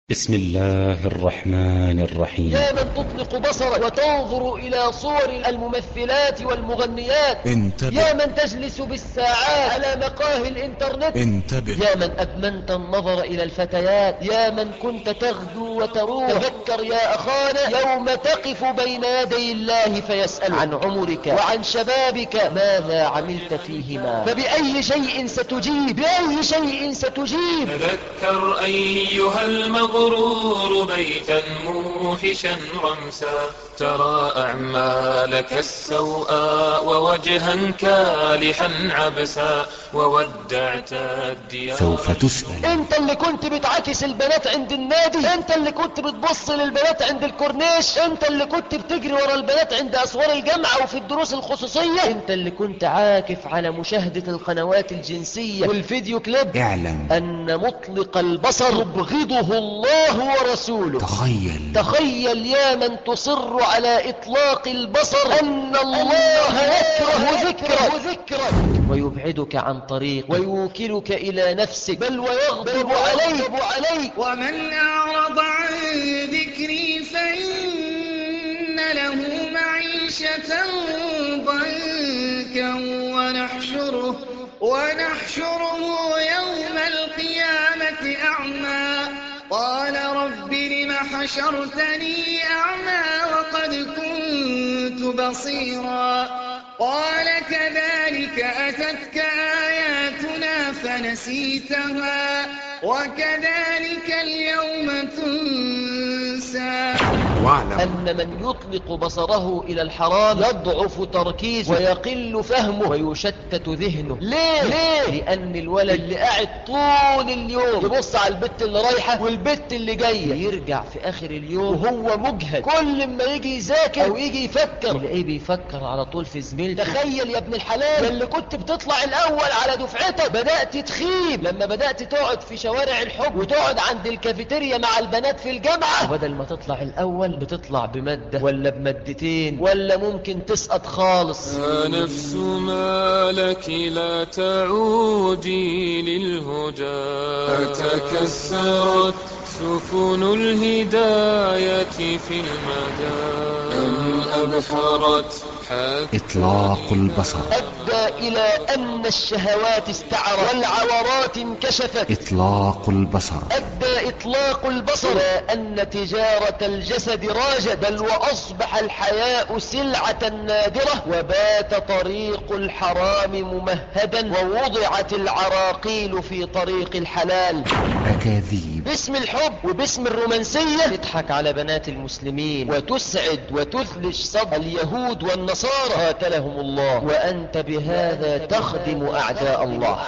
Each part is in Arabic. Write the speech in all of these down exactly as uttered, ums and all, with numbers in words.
بسم الله الرحمن الرحيم. يا من تطلق بصرك وتنظر إلى صور الممثلات والمغنيات، انتبه. يا من تجلس بالساعات على مقاهي الإنترنت، انتبه. يا من أدمنت النظر إلى الفتيات، يا من كنت تغدو وتروح، تذكر يا أخانا يوم تقف بين يدي الله فيسأل عن عمرك وعن شبابك ماذا عملت فيهما، فبأي شيء ستجيب؟ بأي شيء ستجيب؟ تذكر أيها المغرور بيتا موحشا رمسا، ترى أعمالك السوء ووجها كالحا عبسا، وودعت الديار. سوف تسأل. انت اللي كنت بتعاكس البنات عند النادي، انت اللي كنت بتبص للبنات عند الكورنيش، انت اللي كنت بتجري ورا البنات عند اسوار الجامعة وفي الدروس الخصوصية، انت اللي كنت عاكف على مشاهدة القنوات الجنسية والفيديو كليب. اعلم ان مطلق البصر يبغضه الله ورسوله. تخيل تخيل يا من تصر على اطلاق البصر ان الله يكره ذكرك ويبعدك عن طريق ويوكلك إلى نفسك، بل ويغضب عليك. ومن أعرض عن ذكري فإن له معيشة ضنكا ونحشره, ونحشره يوم القيامة أعمى. قال رب لم حشرتني أعمى وقد كنت بصيرا. قال كذلك أتتك آياتنا فنسيتها وكذلك اليوم تنسى. واعلم أن من يطلق بصره إلى الحرام يضعف تركيزه ويقل فهمه ويشتت ذهنه. ليه؟ ليه؟ لأن الولد اللي قاعد طول اليوم يبص على البت اللي رايحة والبت اللي جاية، يرجع في آخر اليوم وهو مجهد. كل ما يجي يذاكر أو يجي يفكر يلاقيه بيفكر على طول في زميلته. تخيل يا ابن الحلال اللي كنت بتطلع الأول على دفعتك بدأت تخيب لما بدأت تقعد في شوارع الحب وتقعد عند الكافيتيريا مع البنات في الجامعة، وبدل ما تطلع الأول بتطلع بمادة ولا بمادتين ولا ممكن تسقط خالص. يا نفس ما لك لا تعودي للهدى، تكسرت سفن الهداية في المدى، أم أبحرت إطلاق البصر أدى إلى أن الشهوات استعرت والعورات انكشفت. إطلاق البصر أدى إطلاق البصر إلى أن تجارة الجسد راجت، بل وأصبح الحياء سلعة نادرة، وبات طريق الحرام ممهدا، ووضعت العراقيل في طريق الحلال. أكاذيب باسم الحب وباسم الرومانسية تضحك على بنات المسلمين وتسعد وتثلج صدر اليهود والنصارى قاتلهم الله، وأنت بهذا تخدم أعداء الله.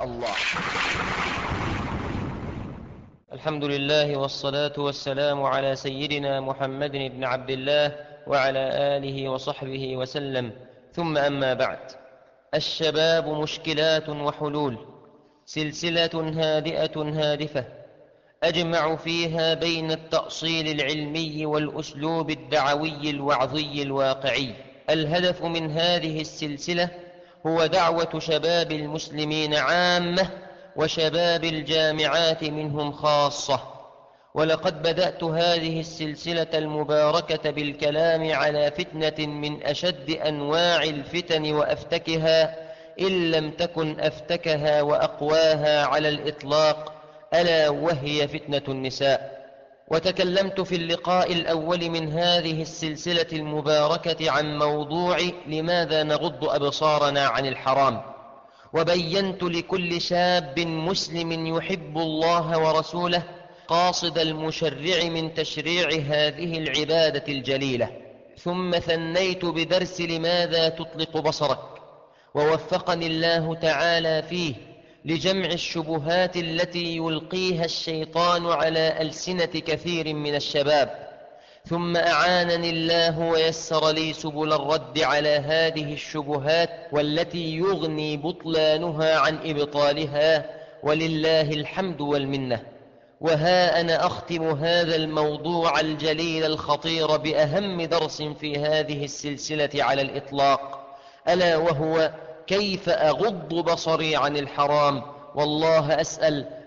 الحمد لله والصلاة والسلام على سيدنا محمد بن عبد الله وعلى آله وصحبه وسلم، ثم أما بعد. الشباب مشكلات وحلول، سلسلة هادئة هادفة أجمع فيها بين التأصيل العلمي والأسلوب الدعوي الوعظي الواقعي. الهدف من هذه السلسلة هو دعوة شباب المسلمين عامة وشباب الجامعات منهم خاصة. ولقد بدأت هذه السلسلة المباركة بالكلام على فتنة من أشد أنواع الفتن وأفتكها، إن لم تكن أفتكها وأقواها على الإطلاق، ألا وهي فتنة النساء. وتكلمت في اللقاء الأول من هذه السلسلة المباركة عن موضوع لماذا نغض أبصارنا عن الحرام، وبينت لكل شاب مسلم يحب الله ورسوله قاصد المشرع من تشريع هذه العبادة الجليلة. ثم ثنيت بدرس لماذا تطلق بصرك، ووفقني الله تعالى فيه لجمع الشبهات التي يلقيها الشيطان على ألسنة كثير من الشباب. ثم أعانني الله ويسر لي سبل الرد على هذه الشبهات والتي يغني بطلانها عن إبطالها، ولله الحمد والمنة. وها أنا أختم هذا الموضوع الجليل الخطير بأهم درس في هذه السلسلة على الإطلاق، ألا وهو كيف أغض بصري عن الحرام. والله أسأل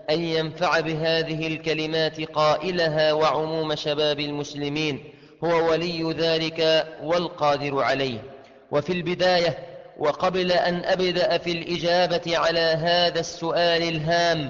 أن ينفع بهذه الكلمات قائلها وعموم شباب المسلمين، هو ولي ذلك والقادر عليه. وفي البداية وقبل أن أبدأ في الإجابة على هذا السؤال الهام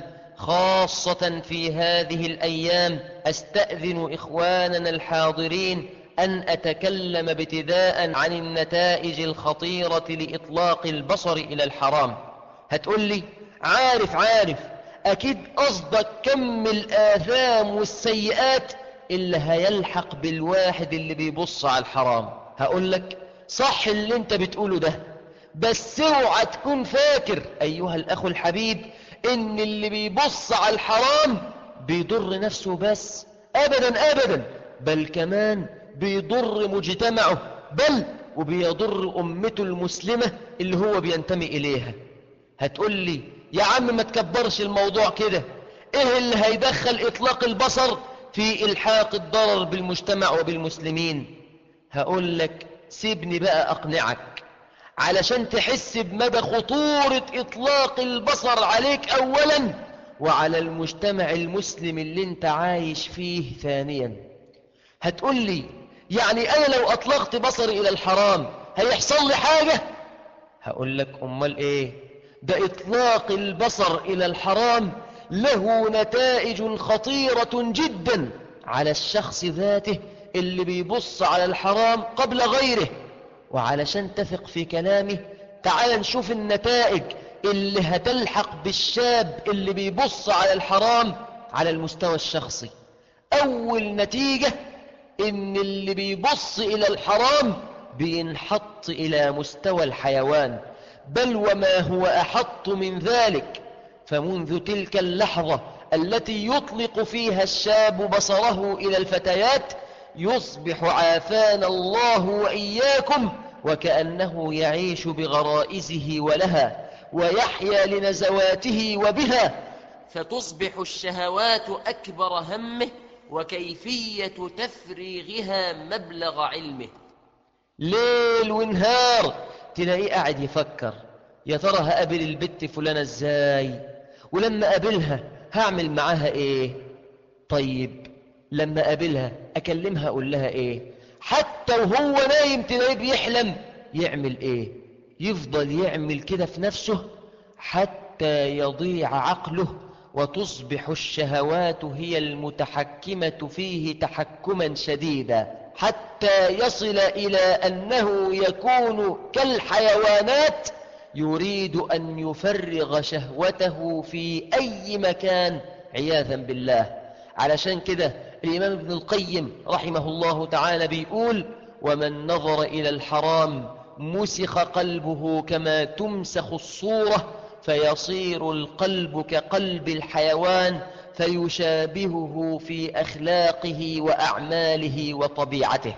خاصة في هذه الأيام، أستأذن إخواننا الحاضرين أن أتكلم ابتداء عن النتائج الخطيرة لإطلاق البصر إلى الحرام. هتقول لي عارف عارف أكيد قصدك كم الآثام والسيئات اللي هيلحق بالواحد اللي بيبص على الحرام. هقول لك صح اللي انت بتقوله ده، بس اوعى تكون فاكر أيها الأخ الحبيب إن اللي بيبص على الحرام بيضر نفسه بس، أبدا أبدا، بل كمان بيضر مجتمعه، بل وبيضر أمته المسلمة اللي هو بينتمي إليها. هتقول لي يا عم ما تكبرش الموضوع كده، إيه اللي هيدخل إطلاق البصر في إلحاق الضرر بالمجتمع وبالمسلمين؟ هقول لك سيبني بقى أقنعك علشان تحس بمدى خطورة إطلاق البصر عليك أولا، وعلى المجتمع المسلم اللي انت عايش فيه ثانيا. هتقول لي يعني أنا لو أطلقت بصري إلى الحرام هيحصل لي حاجة؟ هقول لك أمال إيه؟ ده إطلاق البصر إلى الحرام له نتائج خطيرة جدا على الشخص ذاته اللي بيبص على الحرام قبل غيره. وعلشان تثق في كلامي تعال نشوف النتائج اللي هتلحق بالشاب اللي بيبص على الحرام على المستوى الشخصي. أول نتيجة إن اللي بيبص إلى الحرام بينحط إلى مستوى الحيوان، بل وما هو أحط من ذلك. فمنذ تلك اللحظة التي يطلق فيها الشاب بصره إلى الفتيات يصبح عافانا الله وإياكم وكأنه يعيش بغرائزه ولها ويحيا لنزواته وبها، فتصبح الشهوات أكبر همه وكيفية تفريغها مبلغ علمه. ليل ونهار تلاقيه قاعد يفكر يا ترى هقابل البت فلانة ازاي، ولما قابلها هعمل معاها ايه، طيب لما قابلها اكلمها اقول لها ايه، حتى وهو نايم تلاقيه بيحلم يعمل ايه. يفضل يعمل كده في نفسه حتى يضيع عقله وتصبح الشهوات هي المتحكمة فيه تحكما شديدا، حتى يصل إلى أنه يكون كالحيوانات يريد أن يفرغ شهوته في أي مكان عياذا بالله. علشان كده الإمام ابن القيم رحمه الله تعالى بيقول: ومن نظر إلى الحرام مسخ قلبه كما تمسخ الصورة، فيصير القلب كقلب الحيوان فيشابهه في أخلاقه وأعماله وطبيعته.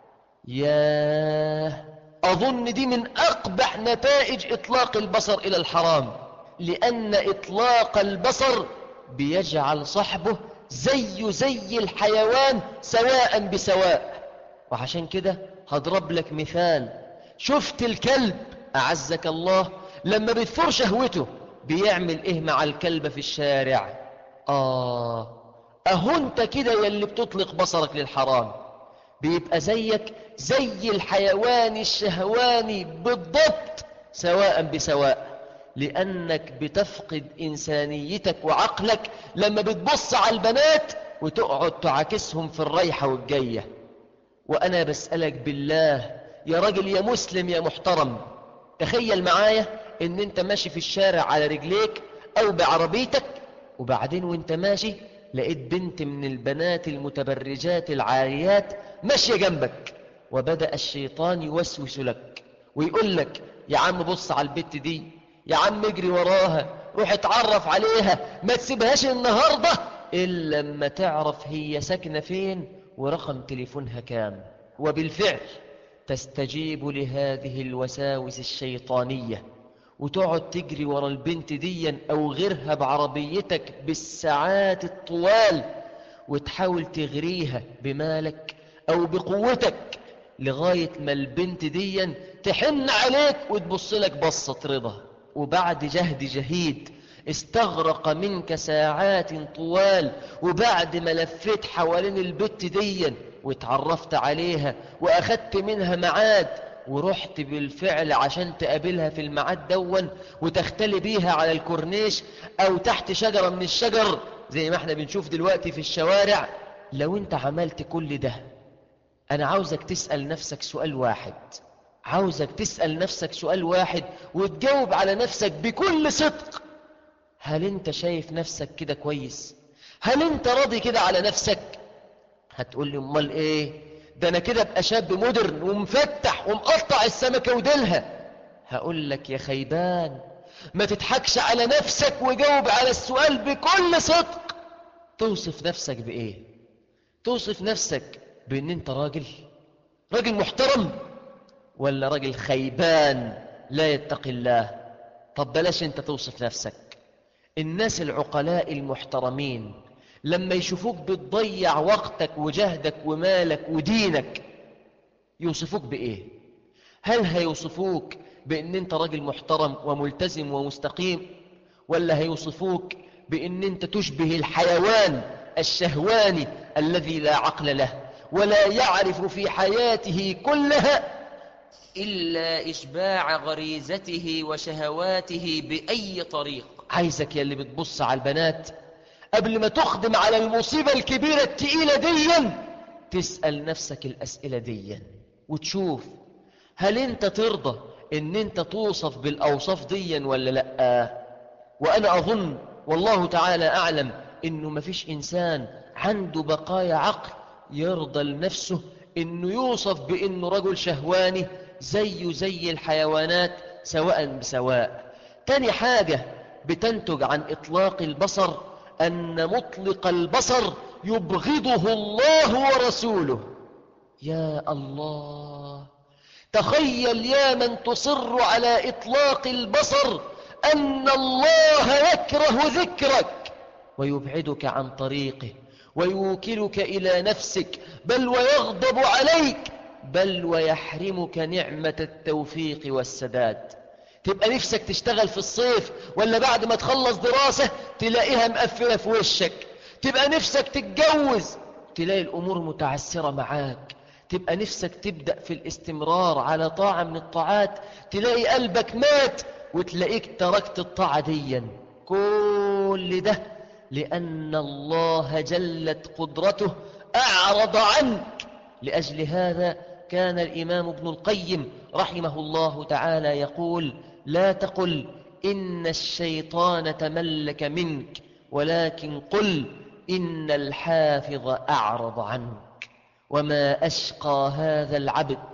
ياه، أظن دي من أقبح نتائج إطلاق البصر إلى الحرام، لأن إطلاق البصر بيجعل صاحبه زي زي الحيوان سواء بسواء. وعشان كده هضرب لك مثال. شفت الكلب أعزك الله لما بتثور شهوته بيعمل إيه مع الكلب في الشارع؟ آه أهو أنت كده يلي بتطلق بصرك للحرام بيبقى زيك زي الحيوان الشهواني بالضبط سواء بسواء، لأنك بتفقد إنسانيتك وعقلك لما بتبص على البنات وتقعد تعاكسهم في الرايحة والجاية. وأنا بسألك بالله يا راجل يا مسلم يا محترم، تخيل معايا إن أنت ماشي في الشارع على رجليك أو بعربيتك، وبعدين وانت ماشي لقيت بنت من البنات المتبرجات العاريات ماشية جنبك، وبدأ الشيطان يوسوس لك ويقول لك يا عم بص على البت دي، يا عم اجري وراها، روح اتعرف عليها، ما تسيبهاش النهاردة إلا لما تعرف هي ساكنة فين ورقم تليفونها كام. وبالفعل تستجيب لهذه الوساوس الشيطانية وتقعد تجري ورا البنت دي أو غيرها بعربيتك بالساعات الطوال، وتحاول تغريها بمالك أو بقوتك لغاية ما البنت دي تحن عليك وتبص لك بصة رضا. وبعد جهد جهيد استغرق منك ساعات طوال، وبعد ما لفيت حوالين البت ديا واتعرفت عليها وأخدت منها ميعاد ورحت بالفعل عشان تقابلها في الميعاد دون وتختلي بيها على الكورنيش أو تحت شجرة من الشجر زي ما احنا بنشوف دلوقتي في الشوارع، لو انت عملت كل ده أنا عاوزك تسأل نفسك سؤال واحد، عاوزك تسأل نفسك سؤال واحد وتجاوب على نفسك بكل صدق. هل انت شايف نفسك كده كويس؟ هل انت راضي كده على نفسك؟ هتقول لي امال ايه؟ ده انا كده ابقى شاب مودرن ومفتح ومقطع السمكة وديلها. هقول لك يا خيبان ما تضحكش على نفسك وجاوب على السؤال بكل صدق. توصف نفسك بايه؟ توصف نفسك بان انت راجل راجل محترم ولا راجل خيبان لا يتقي الله؟ طب بلاش انت توصف نفسك. الناس العقلاء المحترمين لما يشوفوك بتضيع وقتك وجهدك ومالك ودينك يوصفوك بإيه؟ هل هيوصفوك بأن انت راجل محترم وملتزم ومستقيم، ولا هيوصفوك بأن انت تشبه الحيوان الشهواني الذي لا عقل له ولا يعرف في حياته كلها إلا إشباع غريزته وشهواته بأي طريق؟ عايزك يا اللي بتبص على البنات قبل ما تخدم على المصيبة الكبيرة التقيلة ديا تسأل نفسك الأسئلة ديا وتشوف هل انت ترضى ان انت توصف بالأوصاف ديا ولا لا. وأنا أظن والله تعالى أعلم إنه مفيش إنسان عنده بقايا عقل يرضى لنفسه إنه يوصف بإنه رجل شهواني زيه زي الحيوانات سواء بسواء. تاني حاجة بتنتج عن إطلاق البصر أن مطلق البصر يبغضه الله ورسوله. يا الله، تخيل يا من تصر على إطلاق البصر أن الله يكره ذكرك ويبعدك عن طريقه ويوكلك إلى نفسك، بل ويغضب عليك، بل ويحرمك نعمة التوفيق والسداد. تبقى نفسك تشتغل في الصيف ولا بعد ما تخلص دراسة تلاقيها مقفلة في وشك. تبقى نفسك تتجوز تلاقي الأمور متعسرة معاك. تبقى نفسك تبدأ في الاستمرار على طاعة من الطاعات تلاقي قلبك مات وتلاقيك تركت الطاعة ديا. كل ده لأن الله جلت قدرته أعرض عنك. لأجل هذا كان الإمام ابن القيم رحمه الله تعالى يقول: لا تقل إن الشيطان تملك منك، ولكن قل إن الحافظ أعرض عنك. وما أشقى هذا العبد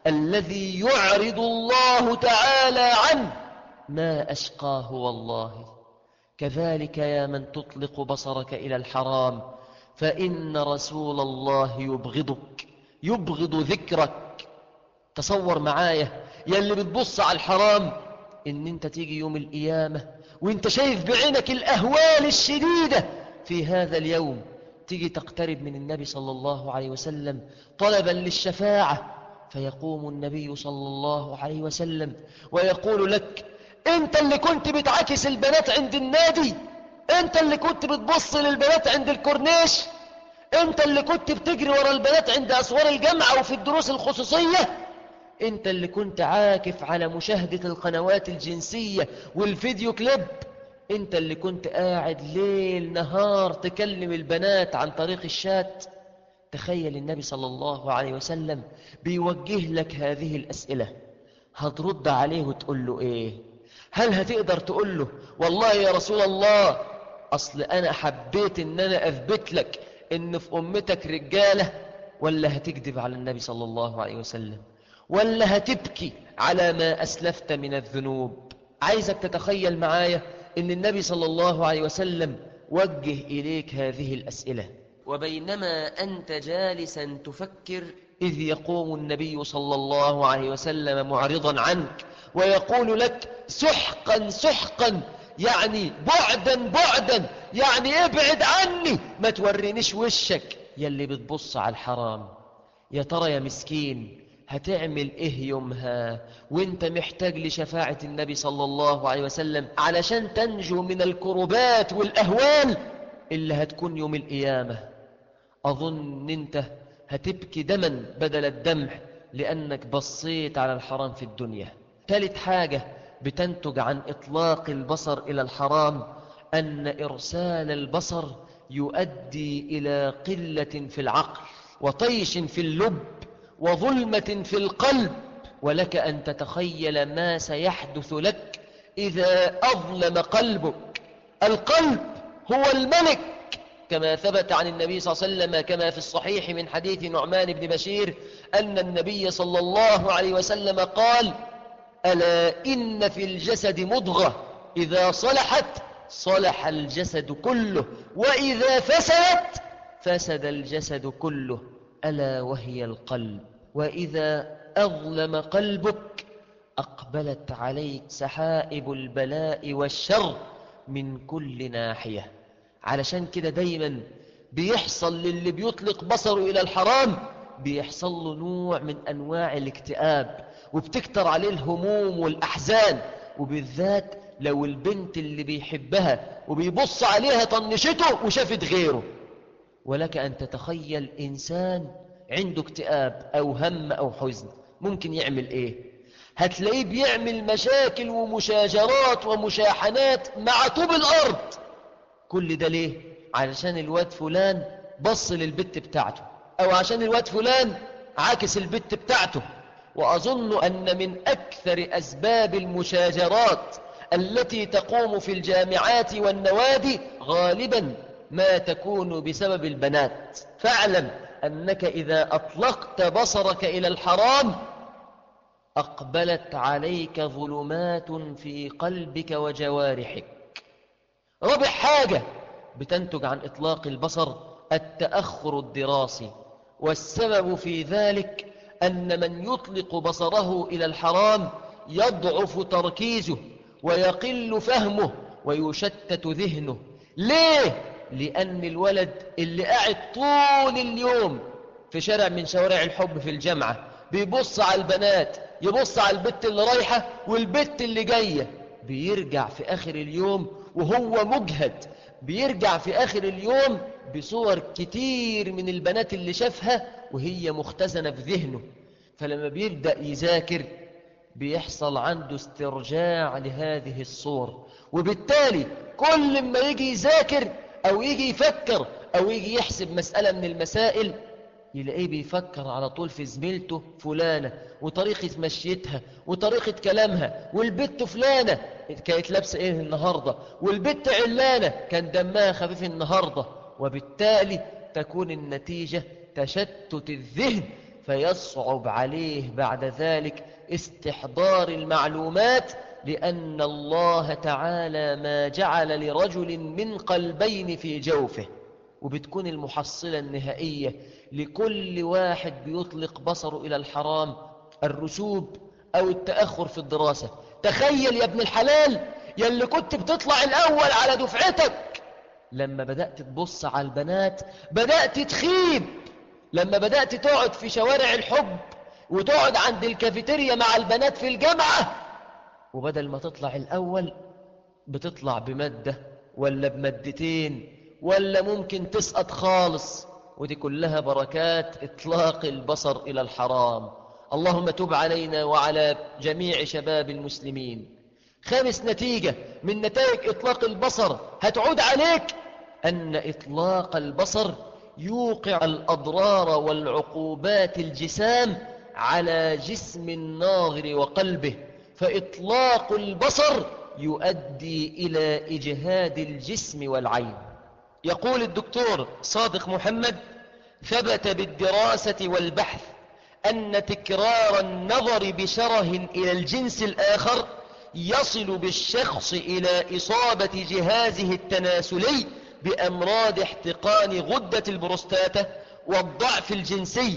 الذي يعرض الله تعالى عنه، ما أشقاه والله. كذلك يا من تطلق بصرك إلى الحرام، فإن رسول الله يبغضك، يبغض ذكرك. تصور معايا يا اللي بتبص على الحرام إن انت تيجي يوم القيامة وانت شايف بعينك الأهوال الشديدة في هذا اليوم، تيجي تقترب من النبي صلى الله عليه وسلم طلبا للشفاعة، فيقوم النبي صلى الله عليه وسلم ويقول لك: انت اللي كنت بتعاكس البنات عند النادي، انت اللي كنت بتبص للبنات عند الكورنيش، انت اللي كنت بتجري ورا البنات عند أسوار الجامعة وفي الدروس الخصوصية، انت اللي كنت عاكف على مشاهدة القنوات الجنسية والفيديو كليب، انت اللي كنت قاعد ليل نهار تكلم البنات عن طريق الشات. تخيل النبي صلى الله عليه وسلم بيوجه لك هذه الأسئلة، هترد عليه وتقول له ايه؟ هل هتقدر تقول له: والله يا رسول الله أصل أنا حبيت أن أنا أثبت لك أن في أمتك رجالة؟ ولا هتكذب على النبي صلى الله عليه وسلم؟ ولا هتبكي على ما أسلفت من الذنوب؟ عايزك تتخيل معايا أن النبي صلى الله عليه وسلم وجه إليك هذه الأسئلة. وبينما أنت جالسا تفكر إذ يقوم النبي صلى الله عليه وسلم معرضا عنك ويقول لك: سحقا سحقا، يعني بعدا بعدا، يعني ابعد عني، ما تورينيش وشك يا اللي بتبص على الحرام. يا ترى يا مسكين هتعمل إيه يومها وانت محتاج لشفاعة النبي صلى الله عليه وسلم علشان تنجو من الكربات والأهوال اللي هتكون يوم القيامة؟ أظن انت هتبكي دما بدل الدمع لأنك بصيت على الحرام في الدنيا. ثالث حاجة بتنتج عن إطلاق البصر إلى الحرام أن إرسال البصر يؤدي إلى قلة في العقل وطيش في اللب وظلمة في القلب. ولك أن تتخيل ما سيحدث لك إذا أظلم قلبك. القلب هو الملك كما ثبت عن النبي صلى الله عليه وسلم كما في الصحيح من حديث نعمان بن بشير أن النبي صلى الله عليه وسلم قال: ألا إن في الجسد مضغة إذا صلحت صلح الجسد كله وإذا فسدت فسد الجسد كله، ألا وهي القلب. وإذا أظلم قلبك أقبلت عليك سحائب البلاء والشر من كل ناحية. علشان كده دايما بيحصل للي بيطلق بصره إلى الحرام بيحصل له نوع من أنواع الاكتئاب وبتكتر عليه الهموم والأحزان، وبالذات لو البنت اللي بيحبها وبيبص عليها طنشته وشافت غيره. ولك أن تتخيل إنسان عنده اكتئاب أو هم أو حزن ممكن يعمل إيه؟ هتلاقيه بيعمل مشاكل ومشاجرات ومشاحنات مع طوب الأرض. كل ده ليه؟ علشان الواد فلان بص للبت بتاعته، أو عشان الواد فلان عاكس البت بتاعته. وأظن أن من أكثر أسباب المشاجرات التي تقوم في الجامعات والنوادي غالبا ما تكون بسبب البنات. فاعلم أنك إذا أطلقت بصرك إلى الحرام أقبلت عليك ظلمات في قلبك وجوارحك. رابع حاجة بتنتج عن إطلاق البصر التأخر الدراسي، والسبب في ذلك أن من يطلق بصره إلى الحرام يضعف تركيزه ويقل فهمه ويشتت ذهنه. ليه؟ لأن الولد اللي قاعد طول اليوم في شارع من شوارع الحب في الجامعة بيبص على البنات، يبص على البت اللي رايحة والبت اللي جاية، بيرجع في آخر اليوم وهو مجهد، بيرجع في آخر اليوم بصور كتير من البنات اللي شافها وهي مختزنة في ذهنه. فلما بيبدأ يذاكر بيحصل عنده استرجاع لهذه الصور، وبالتالي كل ما يجي يذاكر أو يجي يفكر أو يجي يحسب مسألة من المسائل يلاقيه بيفكر على طول في زميلته فلانة وطريقة مشيتها وطريقة كلامها، والبت فلانة كانت لابسة ايه النهاردة، والبت علانة كان دمها خفيف النهاردة. وبالتالي تكون النتيجة تشتت الذهن، فيصعب عليه بعد ذلك استحضار المعلومات، لأن الله تعالى ما جعل لرجل من قلبين في جوفه. وبتكون المحصلة النهائية لكل واحد بيطلق بصره إلى الحرام الرسوب أو التأخر في الدراسة. تخيل يا ابن الحلال يلي كنت بتطلع الأول على دفعتك، لما بدأت تبص على البنات بدأت تخيب. لما بدأت تقعد في شوارع الحب وتقعد عند الكافيتيريا مع البنات في الجامعة، وبدل ما تطلع الأول بتطلع بمادة ولا بمادتين ولا ممكن تسقط خالص. ودي كلها بركات إطلاق البصر إلى الحرام. اللهم تب علينا وعلى جميع شباب المسلمين. خامس نتيجة من نتائج إطلاق البصر هتعود عليك أن إطلاق البصر يوقع الأضرار والعقوبات الجسام على جسم الناظر وقلبه، فإطلاق البصر يؤدي إلى إجهاد الجسم والعين. يقول الدكتور صادق محمد: ثبت بالدراسة والبحث أن تكرار النظر بشره إلى الجنس الآخر يصل بالشخص إلى إصابة جهازه التناسلي بأمراض احتقان غدة البروستاتا والضعف الجنسي.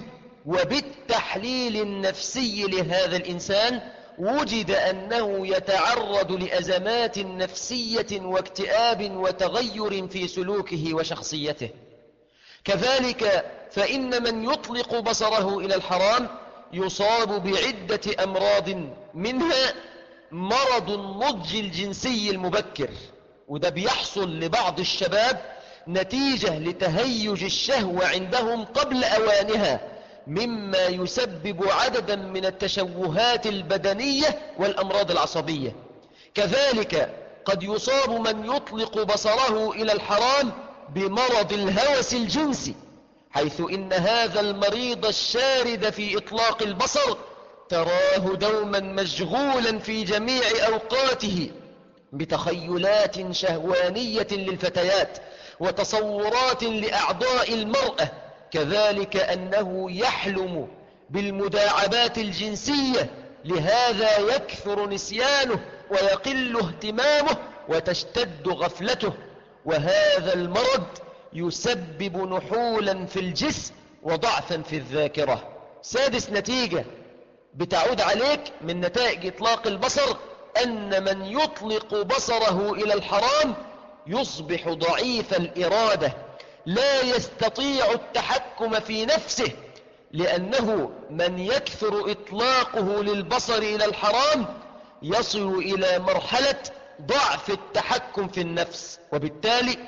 وبالتحليل النفسي لهذا الإنسان وجد أنه يتعرض لأزمات نفسية واكتئاب وتغير في سلوكه وشخصيته. كذلك فإن من يطلق بصره إلى الحرام يصاب بعدة أمراض، منها مرض النضج الجنسي المبكر، وده بيحصل لبعض الشباب نتيجة لتهيج الشهوة عندهم قبل أوانها، مما يسبب عددا من التشوهات البدنية والأمراض العصبية. كذلك قد يصاب من يطلق بصره إلى الحرام بمرض الهوس الجنسي، حيث إن هذا المريض الشارد في إطلاق البصر تراه دوما مشغولا في جميع أوقاته بتخيلات شهوانية للفتيات وتصورات لأعضاء المرأة، كذلك أنه يحلم بالمداعبات الجنسية، لهذا يكثر نسيانه ويقل اهتمامه وتشتد غفلته، وهذا المرض يسبب نحولا في الجسم وضعفا في الذاكرة. سادس نتيجة بتعود عليك من نتائج إطلاق البصر أن من يطلق بصره إلى الحرام يصبح ضعيف الإرادة، لا يستطيع التحكم في نفسه، لأنه من يكثر إطلاقه للبصر إلى الحرام يصل إلى مرحلة ضعف التحكم في النفس، وبالتالي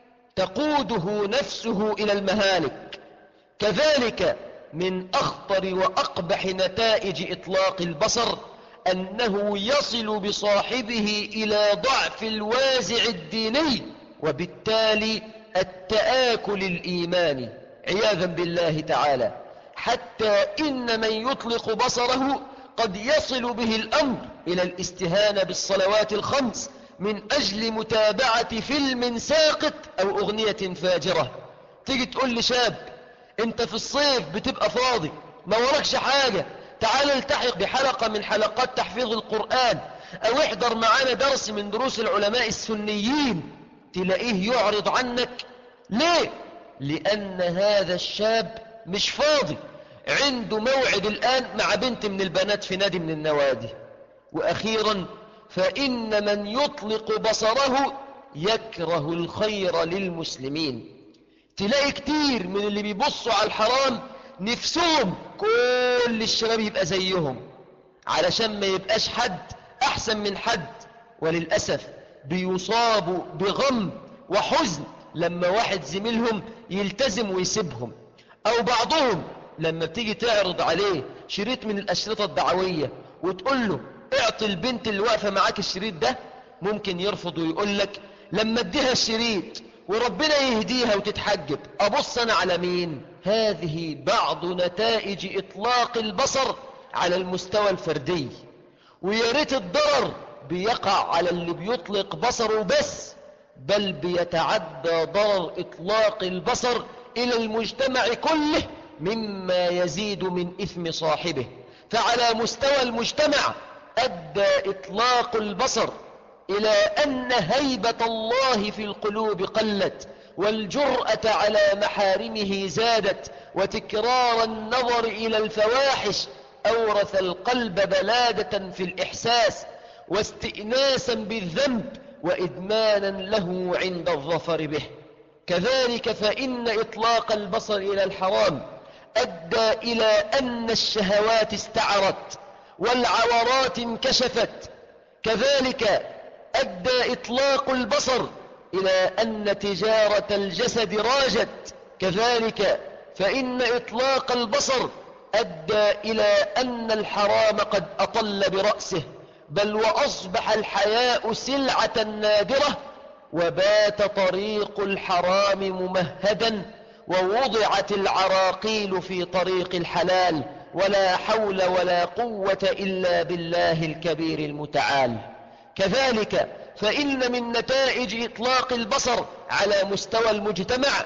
تقوده نفسه إلى المهالك. كذلك من أخطر وأقبح نتائج إطلاق البصر أنه يصل بصاحبه إلى ضعف الوازع الديني، وبالتالي التآكل الإيماني عياذا بالله تعالى، حتى إن من يطلق بصره قد يصل به الأمر إلى الاستهانة بالصلوات الخمس من أجل متابعة فيلم ساقط أو أغنية فاجرة. تيجي تقول لشاب انت في الصيف بتبقى فاضي ما وراكش حاجة، تعال التحق بحلقة من حلقات تحفيظ القرآن أو احضر معانا درس من دروس العلماء السنيين، تلاقيه يعرض عنك. ليه؟ لأن هذا الشاب مش فاضي، عنده موعد الآن مع بنت من البنات في نادي من النوادي. وأخيرا فإن من يطلق بصره يكره الخير للمسلمين. تلاقي كتير من اللي بيبصوا على الحرام نفسهم كل الشباب يبقى زيهم علشان ما يبقاش حد أحسن من حد، وللأسف بيصابوا بغم وحزن لما واحد زميلهم يلتزم ويسيبهم، أو بعضهم لما بتيجي تعرض عليه شريط من الأشرطة الدعوية وتقول له اعطي البنت اللي واقفة معاك الشريط ده، ممكن يرفض ويقول لك لما اديها الشريط وربنا يهديها وتتحجب أبص أنا على مين؟ هذه بعض نتائج إطلاق البصر على المستوى الفردي، ويا ريت الضرر بيقع على اللي بيطلق بصره بس، بل بيتعدى ضرر إطلاق البصر إلى المجتمع كله مما يزيد من إثم صاحبه. فعلى مستوى المجتمع أدى إطلاق البصر إلى أن هيبة الله في القلوب قلت، والجرأة على محارمه زادت، وتكرار النظر إلى الفواحش أورث القلب بلادة في الإحساس واستئناسا بالذنب وإدمانا له عند الظفر به. كذلك فإن إطلاق البصر إلى الحرام أدى إلى أن الشهوات استعرت والعورات انكشفت. كذلك أدى إطلاق البصر إلى أن تجارة الجسد راجت. كذلك فإن إطلاق البصر أدى إلى أن الحرام قد أطل برأسه، بل وأصبح الحياء سلعة نادرة، وبات طريق الحرام ممهدا، ووضعت العراقيل في طريق الحلال، ولا حول ولا قوة إلا بالله الكبير المتعال. كذلك فإن من نتائج إطلاق البصر على مستوى المجتمع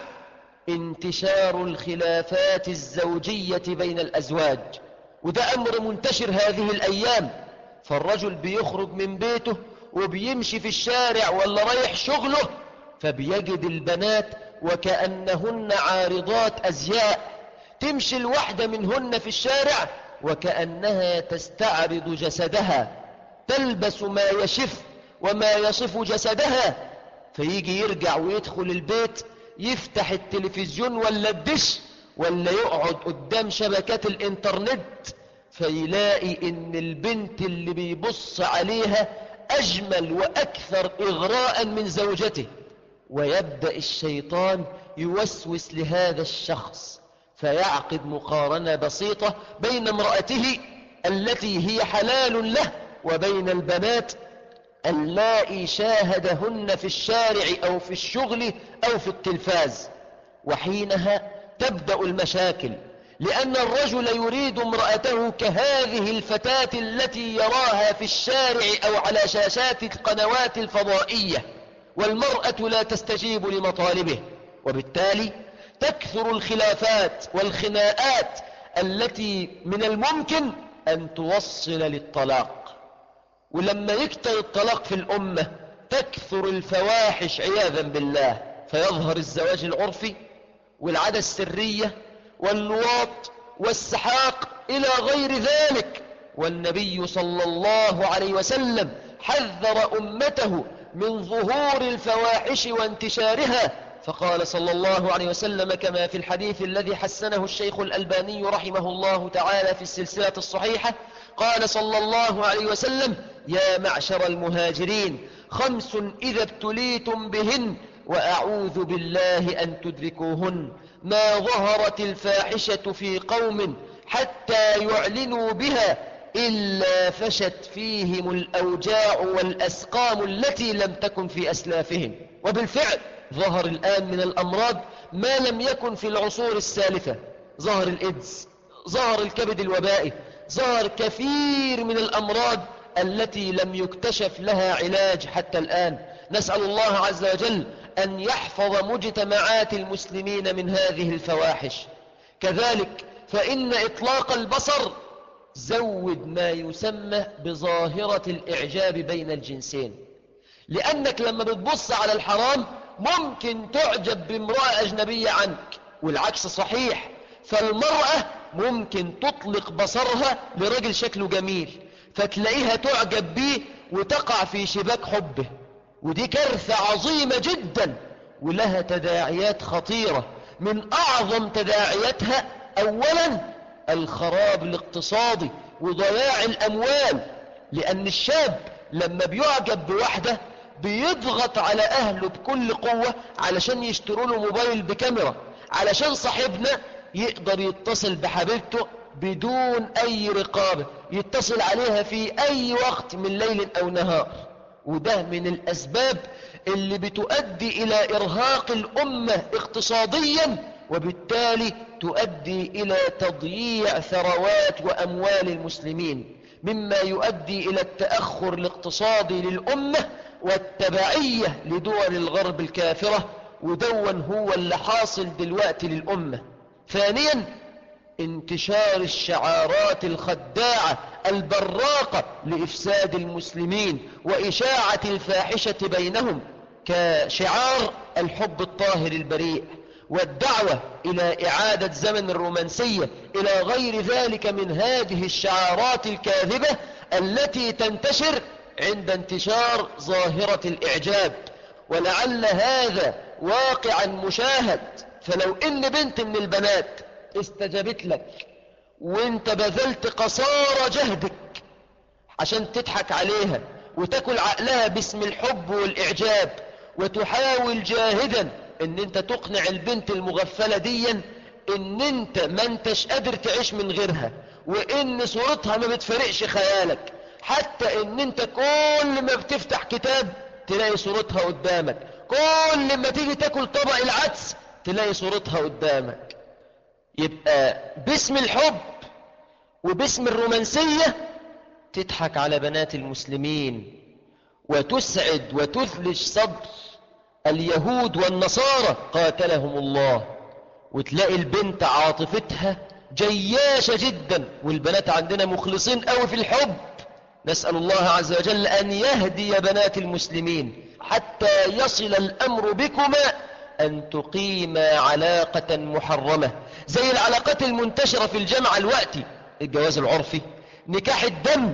انتشار الخلافات الزوجية بين الأزواج، وده أمر منتشر هذه الأيام. فالرجل بيخرج من بيته وبيمشي في الشارع ولا رايح شغله، فبيجد البنات وكأنهن عارضات أزياء، تمشي الواحدة منهن في الشارع وكأنها تستعرض جسدها، تلبس ما يشف وما يصف جسدها. فيجي يرجع ويدخل البيت يفتح التلفزيون ولا الدش ولا يقعد قدام شبكات الانترنت فيلاقي ان البنت اللي بيبص عليها اجمل واكثر اغراء من زوجته، ويبدأ الشيطان يوسوس لهذا الشخص فيعقد مقارنة بسيطة بين امرأته التي هي حلال له وبين البنات اللائي شاهدهن في الشارع أو في الشغل أو في التلفاز. وحينها تبدأ المشاكل، لأن الرجل يريد امرأته كهذه الفتاة التي يراها في الشارع أو على شاشات القنوات الفضائية، والمرأة لا تستجيب لمطالبه، وبالتالي تكثر الخلافات والخناقات التي من الممكن أن توصل للطلاق. ولما يكتر الطلاق في الأمة تكثر الفواحش عياذا بالله، فيظهر الزواج العرفي والعادة السرية واللواط والسحاق إلى غير ذلك. والنبي صلى الله عليه وسلم حذر أمته من ظهور الفواحش وانتشارها، فقال صلى الله عليه وسلم كما في الحديث الذي حسنه الشيخ الألباني رحمه الله تعالى في السلسلة الصحيحة، قال صلى الله عليه وسلم: يا معشر المهاجرين خمس إذا ابتليتم بهن وأعوذ بالله أن تدركوهن: ما ظهرت الفاحشة في قوم حتى يعلنوا بها إلا فشت فيهم الأوجاع والأسقام التي لم تكن في أسلافهم. وبالفعل ظهر الآن من الأمراض ما لم يكن في العصور السالفة، ظهر الإيدز، ظهر الكبد الوبائي، ظهر كثير من الأمراض التي لم يكتشف لها علاج حتى الآن. نسأل الله عز وجل أن يحفظ مجتمعات المسلمين من هذه الفواحش. كذلك فإن إطلاق البصر زود ما يسمى بظاهرة الإعجاب بين الجنسين، لأنك لما بتبص على الحرام ممكن تعجب بامرأة أجنبية عنك، والعكس صحيح. فالمرأة ممكن تطلق بصرها لرجل شكله جميل فتلاقيها تعجب به وتقع في شباك حبه، ودي كارثة عظيمة جدا ولها تداعيات خطيرة. من أعظم تداعياتها أولا الخراب الاقتصادي وضياع الأموال، لأن الشاب لما بيعجب بواحدة بيضغط على أهله بكل قوة علشان يشتروا له موبايل بكاميرا، علشان صاحبنا يقدر يتصل بحبيبته بدون أي رقابة، يتصل عليها في أي وقت من ليل أو نهار. وده من الأسباب اللي بتؤدي إلى إرهاق الأمة اقتصاديا، وبالتالي تؤدي إلى تضييع ثروات وأموال المسلمين، مما يؤدي إلى التأخر الاقتصادي للأمة والتبعية لدول الغرب الكافرة، ودون هو اللي حاصل دلوقتي للأمة. ثانيا انتشار الشعارات الخداعة البراقة لإفساد المسلمين وإشاعة الفاحشة بينهم، كشعار الحب الطاهر البريء والدعوة إلى إعادة زمن الرومانسية إلى غير ذلك من هذه الشعارات الكاذبة التي تنتشر عند انتشار ظاهرة الإعجاب. ولعل هذا واقعا مشاهد، فلو إن بنت من البنات استجابت لك وانت بذلت قصارى جهدك عشان تضحك عليها وتاكل عقلها باسم الحب والإعجاب، وتحاول جاهدا ان انت تقنع البنت المغفلة ديا ان انت ما انتش قادر تعيش من غيرها، وان صورتها ما بتفرقش خيالك، حتى ان انت كل ما بتفتح كتاب تلاقي صورتها قدامك، كل ما تيجي تاكل طبق العدس تلاقي صورتها قدامك. يبقى باسم الحب وباسم الرومانسية تضحك على بنات المسلمين وتسعد وتثلج صدر اليهود والنصارى قاتلهم الله، وتلاقي البنت عاطفتها جياشة جدا، والبنات عندنا مخلصين قوي في الحب. نسأل الله عز وجل أن يهدي بنات المسلمين حتى يصل الأمر بكما أن تقيما علاقة محرمة، زي العلاقات المنتشرة في الجامعة الوقتي، الجواز العرفي، نكاح الدم،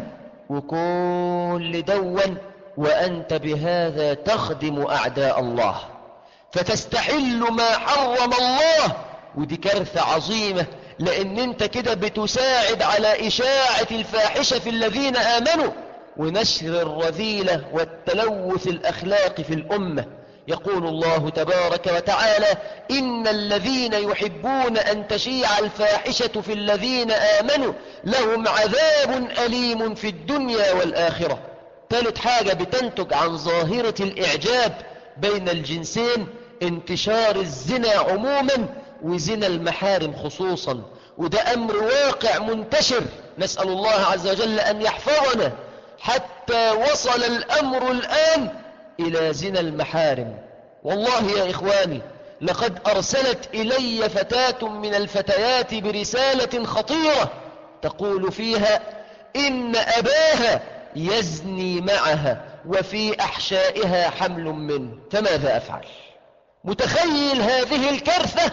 وكل دون وأنت بهذا تخدم أعداء الله فتستحل ما حرم الله. ودي كارثة عظيمة لأن انت كده بتساعد على إشاعة الفاحشة في الذين آمنوا ونشر الرذيلة والتلوث الأخلاقي في الأمة. يقول الله تبارك وتعالى: إن الذين يحبون أن تشيع الفاحشة في الذين آمنوا لهم عذاب أليم في الدنيا والآخرة. ثالث حاجة بتنتج عن ظاهرة الإعجاب بين الجنسين: انتشار الزنا عموما وزنا المحارم خصوصا، وده أمر واقع منتشر. نسأل الله عز وجل أن يحفظنا، حتى وصل الأمر الآن إلى زنا المحارم. والله يا إخواني لقد أرسلت إلي فتاة من الفتيات برسالة خطيرة تقول فيها إن أباها يزني معها وفي أحشائها حمل منه، فماذا أفعل؟ متخيل هذه الكارثة؟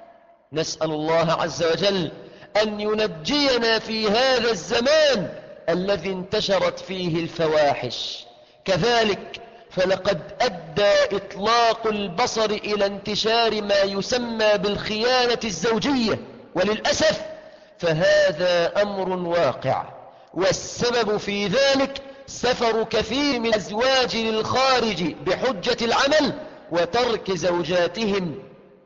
نسأل الله عز وجل أن ينجينا في هذا الزمان الذي انتشرت فيه الفواحش. كذلك فلقد أدى إطلاق البصر إلى انتشار ما يسمى بالخيانة الزوجية، وللأسف فهذا أمر واقع، والسبب في ذلك سفر كثير من الأزواج للخارج بحجة العمل وترك زوجاتهم.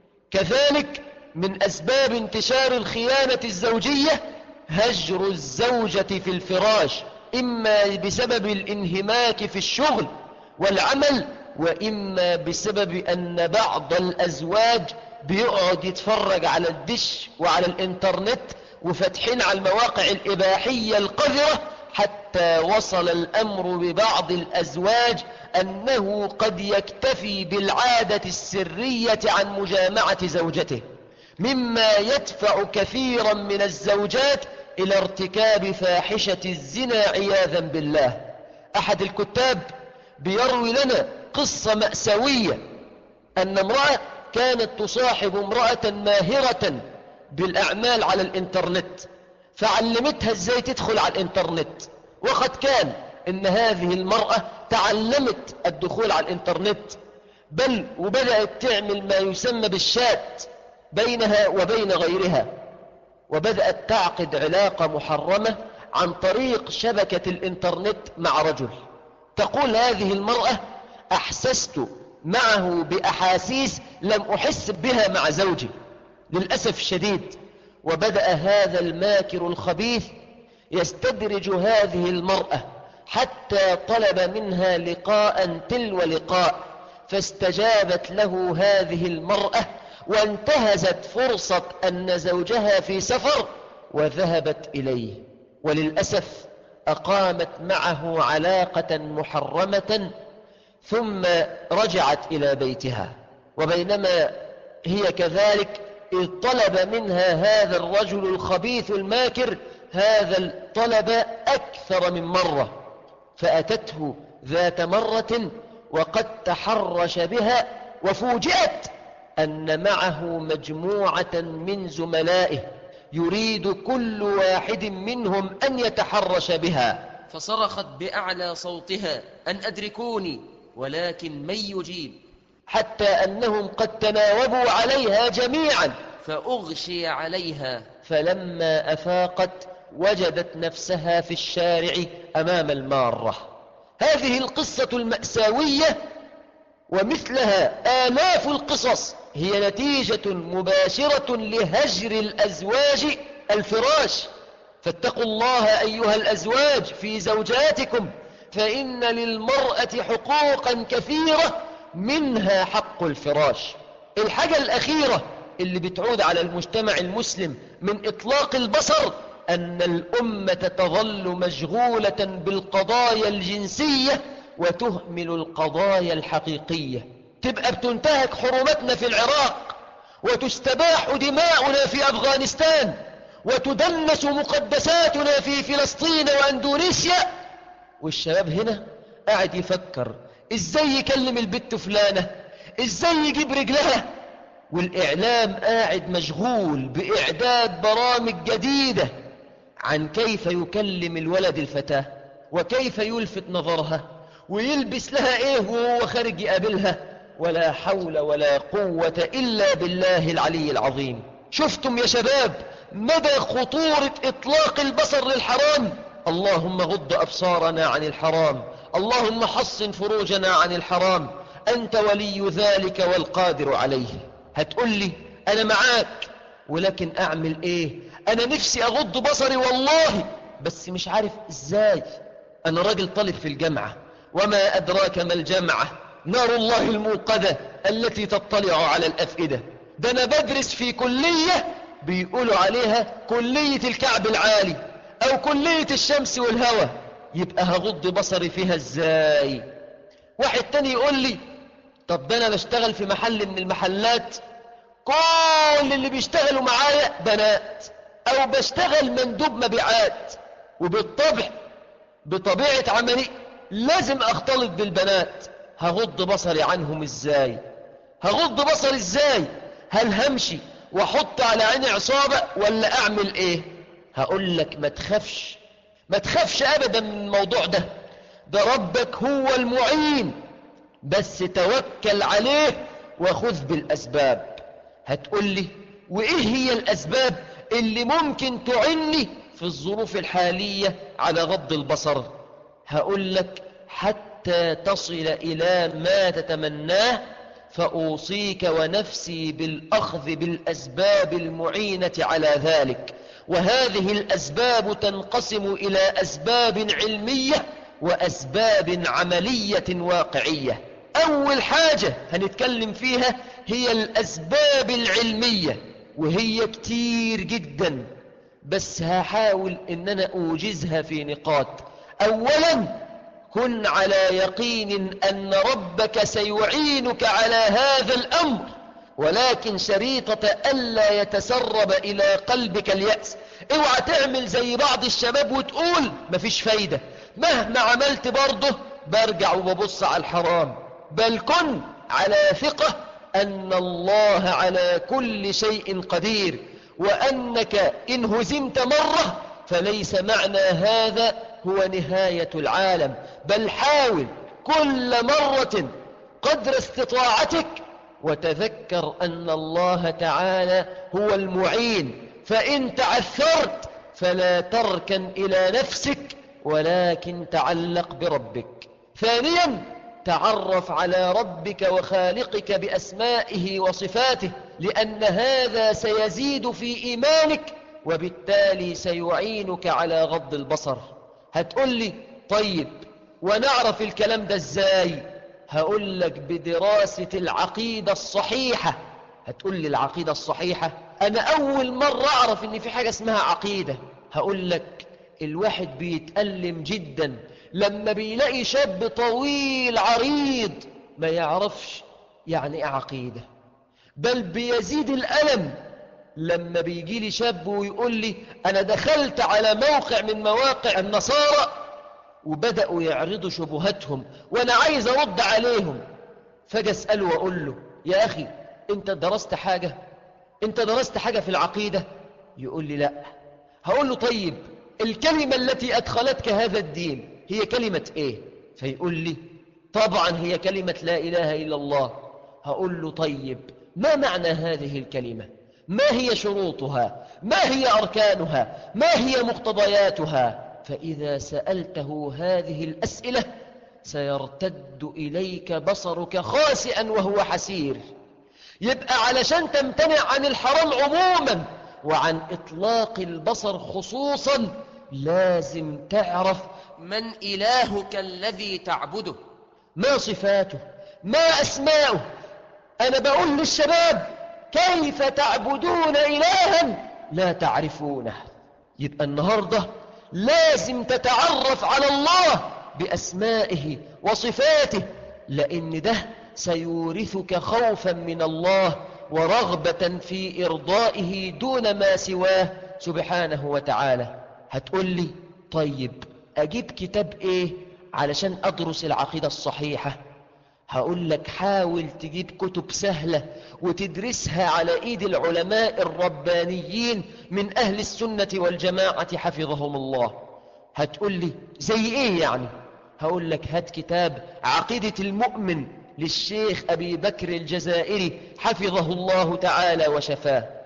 كذلك من أسباب انتشار الخيانة الزوجية هجر الزوجة في الفراش، إما بسبب الانهماك في الشغل والعمل، وإما بسبب أن بعض الأزواج بيقعد يتفرج على الدش وعلى الإنترنت وفتحين على المواقع الإباحية القذرة، حتى وصل الأمر ببعض الأزواج أنه قد يكتفي بالعادة السرية عن مجامعة زوجته، مما يدفع كثيرا من الزوجات إلى ارتكاب فاحشة الزنا عياذا بالله. أحد الكتاب بيروي لنا قصة مأساوية أن امرأة كانت تصاحب امرأة ماهرة بالأعمال على الإنترنت، فعلمتها ازاي تدخل على الإنترنت. وقد كان إن هذه المرأة تعلمت الدخول على الإنترنت، بل وبدأت تعمل ما يسمى بالشات بينها وبين غيرها، وبدأت تعقد علاقة محرمة عن طريق شبكة الإنترنت مع رجل. تقول هذه المرأة: أحسست معه بأحاسيس لم أحس بها مع زوجي. للأسف الشديد، وبدأ هذا الماكر الخبيث يستدرج هذه المرأة حتى طلب منها لقاء تلو لقاء، فاستجابت له هذه المرأة وانتهزت فرصة أن زوجها في سفر وذهبت إليه، وللأسف أقامت معه علاقة محرمة ثم رجعت إلى بيتها. وبينما هي كذلك إذ طلب منها هذا الرجل الخبيث الماكر هذا الطلب أكثر من مرة، فأتته ذات مرة وقد تحرش بها، وفوجئت أن معه مجموعة من زملائه يريد كل واحد منهم أن يتحرش بها، فصرخت بأعلى صوتها أن أدركوني، ولكن من يجيب، حتى أنهم قد تناوبوا عليها جميعا، فأغشي عليها. فلما أفاقت وجدت نفسها في الشارع أمام المارة. هذه القصة المأساوية ومثلها آلاف القصص هي نتيجة مباشرة لهجر الأزواج الفراش. فاتقوا الله أيها الأزواج في زوجاتكم، فإن للمرأة حقوقا كثيرة منها حق الفراش. الحاجة الأخيرة اللي بتعود على المجتمع المسلم من إطلاق البصر أن الأمة تظل مشغولة بالقضايا الجنسية وتهمل القضايا الحقيقية. تبقى بتنتهك حرمتنا في العراق، وتستباح دماؤنا في أفغانستان، وتدنس مقدساتنا في فلسطين وأندونيسيا، والشباب هنا قاعد يفكر إزاي يكلم البت فلانة، إزاي يجيب رجلها، والإعلام قاعد مشغول بإعداد برامج جديدة عن كيف يكلم الولد الفتاة وكيف يلفت نظرها ويلبس لها إيه وهو خارج يقابلها. ولا حول ولا قوة إلا بالله العلي العظيم. شفتم يا شباب مدى خطورة إطلاق البصر للحرام. اللهم غض أبصارنا عن الحرام، اللهم حصن فروجنا عن الحرام، أنت ولي ذلك والقادر عليه. هتقول لي أنا معاك، ولكن أعمل إيه؟ أنا نفسي أغض بصري والله، بس مش عارف إزاي. أنا راجل طالب في الجامعة، وما أدراك ما الجامعة، نار الله الموقدة التي تطلع على الأفئدة. ده أنا بدرس في كلية بيقولوا عليها كلية الكعب العالي أو كلية الشمس والهوى، يبقى هغض بصري فيها إزاي؟ واحد تاني يقول لي طب ده أنا بشتغل في محل من المحلات، كل اللي بيشتغلوا معايا بنات، أو بشتغل مندوب مبيعات، وبالطبع بطبيعة عملي لازم أختلط بالبنات، هغض بصري عنهم إزاي؟ هغض بصري إزاي؟ هل همشي وحط على عيني عصابة ولا أعمل إيه؟ هقول لك ما تخافش، ما تخافش أبدا من الموضوع ده، ده ربك هو المعين، بس توكل عليه وخذ بالأسباب. هتقول لي وإيه هي الأسباب اللي ممكن تعني في الظروف الحالية على غض البصر؟ هقول لك حتى تصل إلى ما تتمناه فأوصيك ونفسي بالأخذ بالأسباب المعينة على ذلك. وهذه الأسباب تنقسم إلى أسباب علمية وأسباب عملية واقعية. أول حاجة هنتكلم فيها هي الأسباب العلمية، وهي كتير جدا، بس هحاول إن أنا أوجزها في نقاط. أولا، كن على يقين أن ربك سيعينك على هذا الأمر، ولكن شريطة ألا يتسرب إلى قلبك اليأس. اوعى تعمل زي بعض الشباب وتقول مفيش فايدة، مهما عملت برضه برجع وببص على الحرام، بل كن على ثقة أن الله على كل شيء قدير، وأنك إن هزمت مرة فليس معنى هذا هو نهاية العالم، بل حاول كل مرة قدر استطاعتك، وتذكر أن الله تعالى هو المعين. فإن تعثرت فلا تركن إلى نفسك، ولكن تعلق بربك. ثانيا، تعرف على ربك وخالقك بأسمائه وصفاته، لأن هذا سيزيد في إيمانك، وبالتالي سيعينك على غض البصر. هتقول لي طيب ونعرف الكلام ده ازاي؟ هقول لك بدراسة العقيدة الصحيحة. هتقول لي العقيدة الصحيحة؟ أنا أول مرة أعرف إن في حاجة اسمها عقيدة. هقول لك الواحد بيتألم جدا لما بيلاقي شاب طويل عريض ما يعرفش يعني إيه عقيدة، بل بيزيد الألم لما بيجي لي شاب ويقول لي أنا دخلت على موقع من مواقع النصارى وبدأوا يعرضوا شبهاتهم وأنا عايز أرد عليهم، فجأة أسأله وأقول له يا أخي أنت درست حاجة؟ أنت درست حاجة في العقيدة؟ يقول لي لا. هقول له طيب الكلمة التي أدخلتك هذا الدين هي كلمة إيه؟ فيقول لي طبعا هي كلمة لا إله إلا الله. هقول له طيب ما معنى هذه الكلمة؟ ما هي شروطها؟ ما هي أركانها؟ ما هي مقتضياتها؟ فإذا سألته هذه الأسئلة سيرتد إليك بصرك خاسئا وهو حسير. يبقى علشان تمتنع عن الحرام عموما وعن إطلاق البصر خصوصا لازم تعرف من إلهك الذي تعبده، ما صفاته، ما أسماؤه. أنا بقول للشباب كيف تعبدون إلها لا تعرفونه؟ يبقى النهاردة لازم تتعرف على الله بأسمائه وصفاته، لأن ده سيورثك خوفا من الله ورغبة في إرضائه دون ما سواه سبحانه وتعالى. هتقول لي طيب أجيب كتاب إيه علشان أدرس العقيدة الصحيحة؟ هقول لك حاول تجيب كتب سهلة وتدرسها على إيد العلماء الربانيين من أهل السنة والجماعة حفظهم الله. هتقول لي زي إيه يعني؟ هقول لك هات كتاب عقيدة المؤمن للشيخ أبي بكر الجزائري حفظه الله تعالى وشفاه.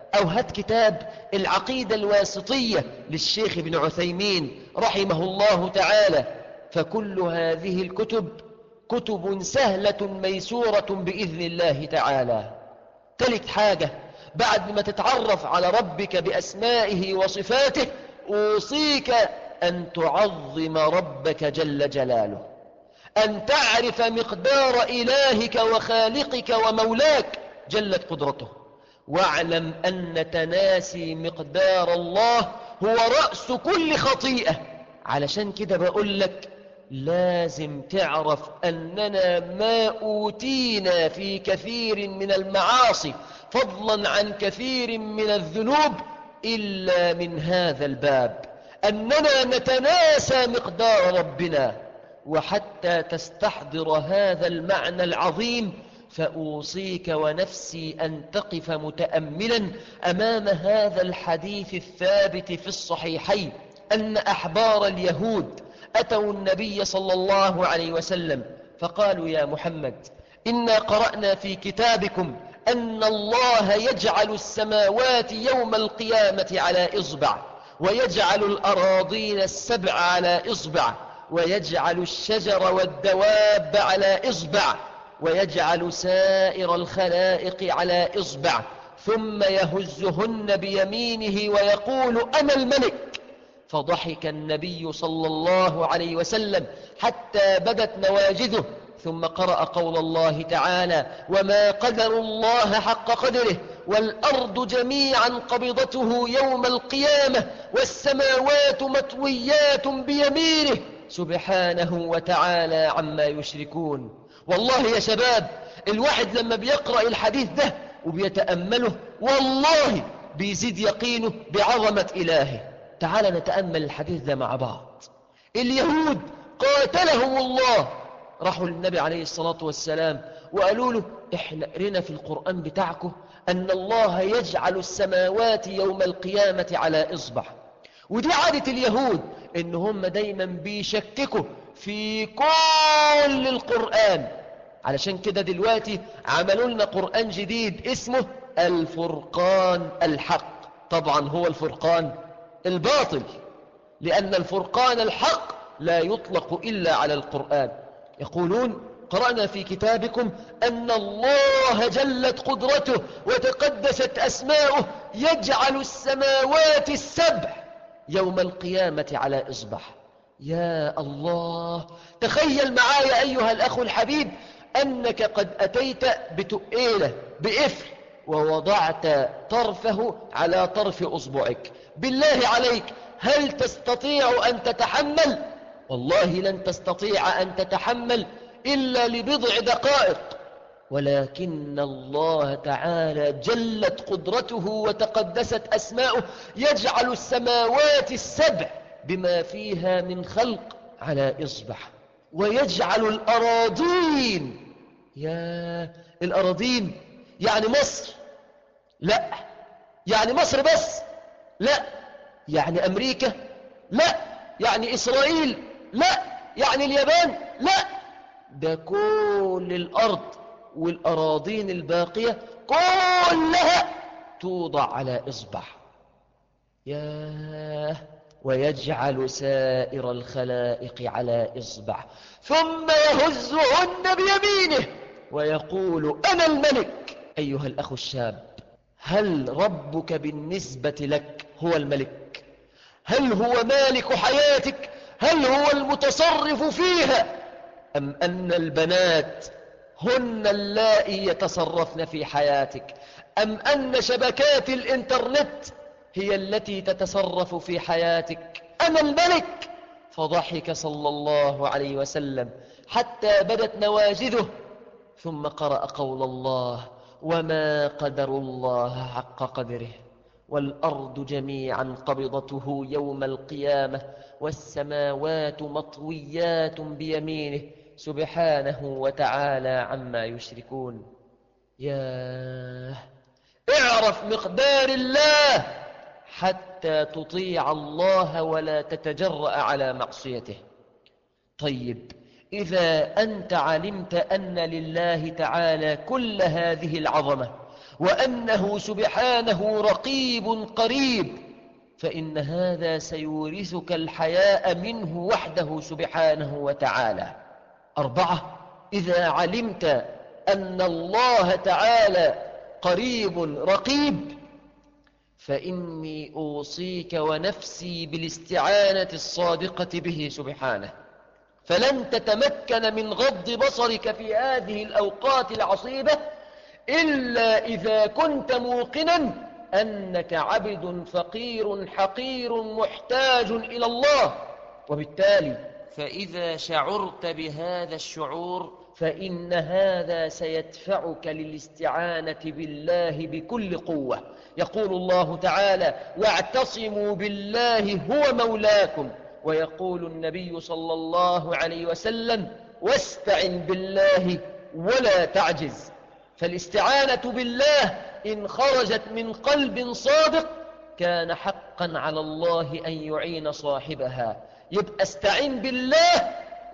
أو هات كتاب العقيدة الواسطية للشيخ ابن عثيمين رحمه الله تعالى، فكل هذه الكتب كتب سهلة ميسورة بإذن الله تعالى. ثالث حاجة، بعد ما تتعرف على ربك بأسمائه وصفاته، أوصيك أن تعظم ربك جل جلاله، أن تعرف مقدار إلهك وخالقك ومولاك جلت قدرته، واعلم أن تناسي مقدار الله هو رأس كل خطيئة. علشان كده بقول لك لازم تعرف أننا ما أوتينا في كثير من المعاصي فضلا عن كثير من الذنوب إلا من هذا الباب، أننا نتناسى مقدار ربنا. وحتى تستحضر هذا المعنى العظيم فأوصيك ونفسي أن تقف متأملا أمام هذا الحديث الثابت في الصحيحين، أن أحبار اليهود أتوا النبي صلى الله عليه وسلم فقالوا: يا محمد، إنا قرأنا في كتابكم أن الله يجعل السماوات يوم القيامة على إصبع، ويجعل الأراضين السبع على إصبع، ويجعل الشجر والدواب على إصبع، ويجعل سائر الخلائق على إصبع، ثم يهزهن بيمينه ويقول: أنا الملك. فضحك النبي صلى الله عليه وسلم حتى بدت نواجذه، ثم قرأ قول الله تعالى: وما قدر الله حق قدره، والأرض جميعا قبضته يوم القيامة، والسماوات مطويات بيمينه سبحانه وتعالى عما يشركون. والله يا شباب، الواحد لما بيقرأ الحديث ده وبيتأمله والله بيزيد يقينه بعظمة إلهه. تعال نتأمل الحديث ده مع بعض. اليهود قاتلهم الله، راحوا للنبي عليه الصلاة والسلام وقالوا له: احنا قرينا في القرآن بتاعكم أن الله يجعل السماوات يوم القيامة على إصبع. ودي عادة اليهود، إن هم دايما بيشككوا في كل القرآن. علشان كده دلوقتي عملوا لنا قرآن جديد اسمه الفرقان الحق. طبعا هو الفرقان الباطل، لأن الفرقان الحق لا يطلق إلا على القرآن. يقولون: قرأنا في كتابكم أن الله جلت قدرته وتقدست أسماؤه يجعل السماوات السبع يوم القيامة على إصبع. يا الله، تخيل معايا أيها الأخ الحبيب أنك قد أتيت بتؤيلة بإفر ووضعت طرفه على طرف أصبعك. بالله عليك، هل تستطيع أن تتحمل؟ والله لن تستطيع أن تتحمل إلا لبضع دقائق. ولكن الله تعالى جلت قدرته وتقدست أسماؤه يجعل السماوات السبع بما فيها من خلق على إصبع، ويجعل الأراضين. يا الأراضين يعني مصر؟ لا. يعني مصر بس؟ لا. يعني أمريكا؟ لا. يعني إسرائيل؟ لا. يعني اليابان؟ لا. ده كل الأرض والأراضين الباقية كلها توضع على إصبع. ياه. ويجعل سائر الخلائق على إصبع، ثم يهزهن بيمينه ويقول: أنا الملك. أيها الأخ الشاب، هل ربك بالنسبة لك هو الملك؟ هل هو مالك حياتك؟ هل هو المتصرف فيها؟ أم أن البنات هن اللائي يتصرفن في حياتك؟ أم أن شبكات الإنترنت هي التي تتصرف في حياتك؟ أنا الملك. فضحك صلى الله عليه وسلم حتى بدت نواجذه، ثم قرأ قول الله: وما قدر الله حق قدره، والأرض جميعا قبضته يوم القيامة، والسماوات مطويات بيمينه سبحانه وتعالى عما يشركون. ياه، اعرف مقدار الله حتى تطيع الله ولا تتجرأ على معصيته. طيب، إذا أنت علمت أن لله تعالى كل هذه العظمة وأنه سبحانه رقيب قريب، فإن هذا سيورثك الحياء منه وحده سبحانه وتعالى. أربعة، إذا علمت أن الله تعالى قريب رقيب فإني أوصيك ونفسي بالاستعانة الصادقة به سبحانه، فلن تتمكن من غض بصرك في هذه الأوقات العصيبة إلا إذا كنت موقنا أنك عبد فقير حقير محتاج إلى الله. وبالتالي فإذا شعرت بهذا الشعور فإن هذا سيدفعك للاستعانة بالله بكل قوة. يقول الله تعالى: واعتصموا بالله هو مولاكم. ويقول النبي صلى الله عليه وسلم: واستعن بالله ولا تعجز. فالاستعانة بالله إن خرجت من قلب صادق كان حقا على الله أن يعين صاحبها. يبقى استعن بالله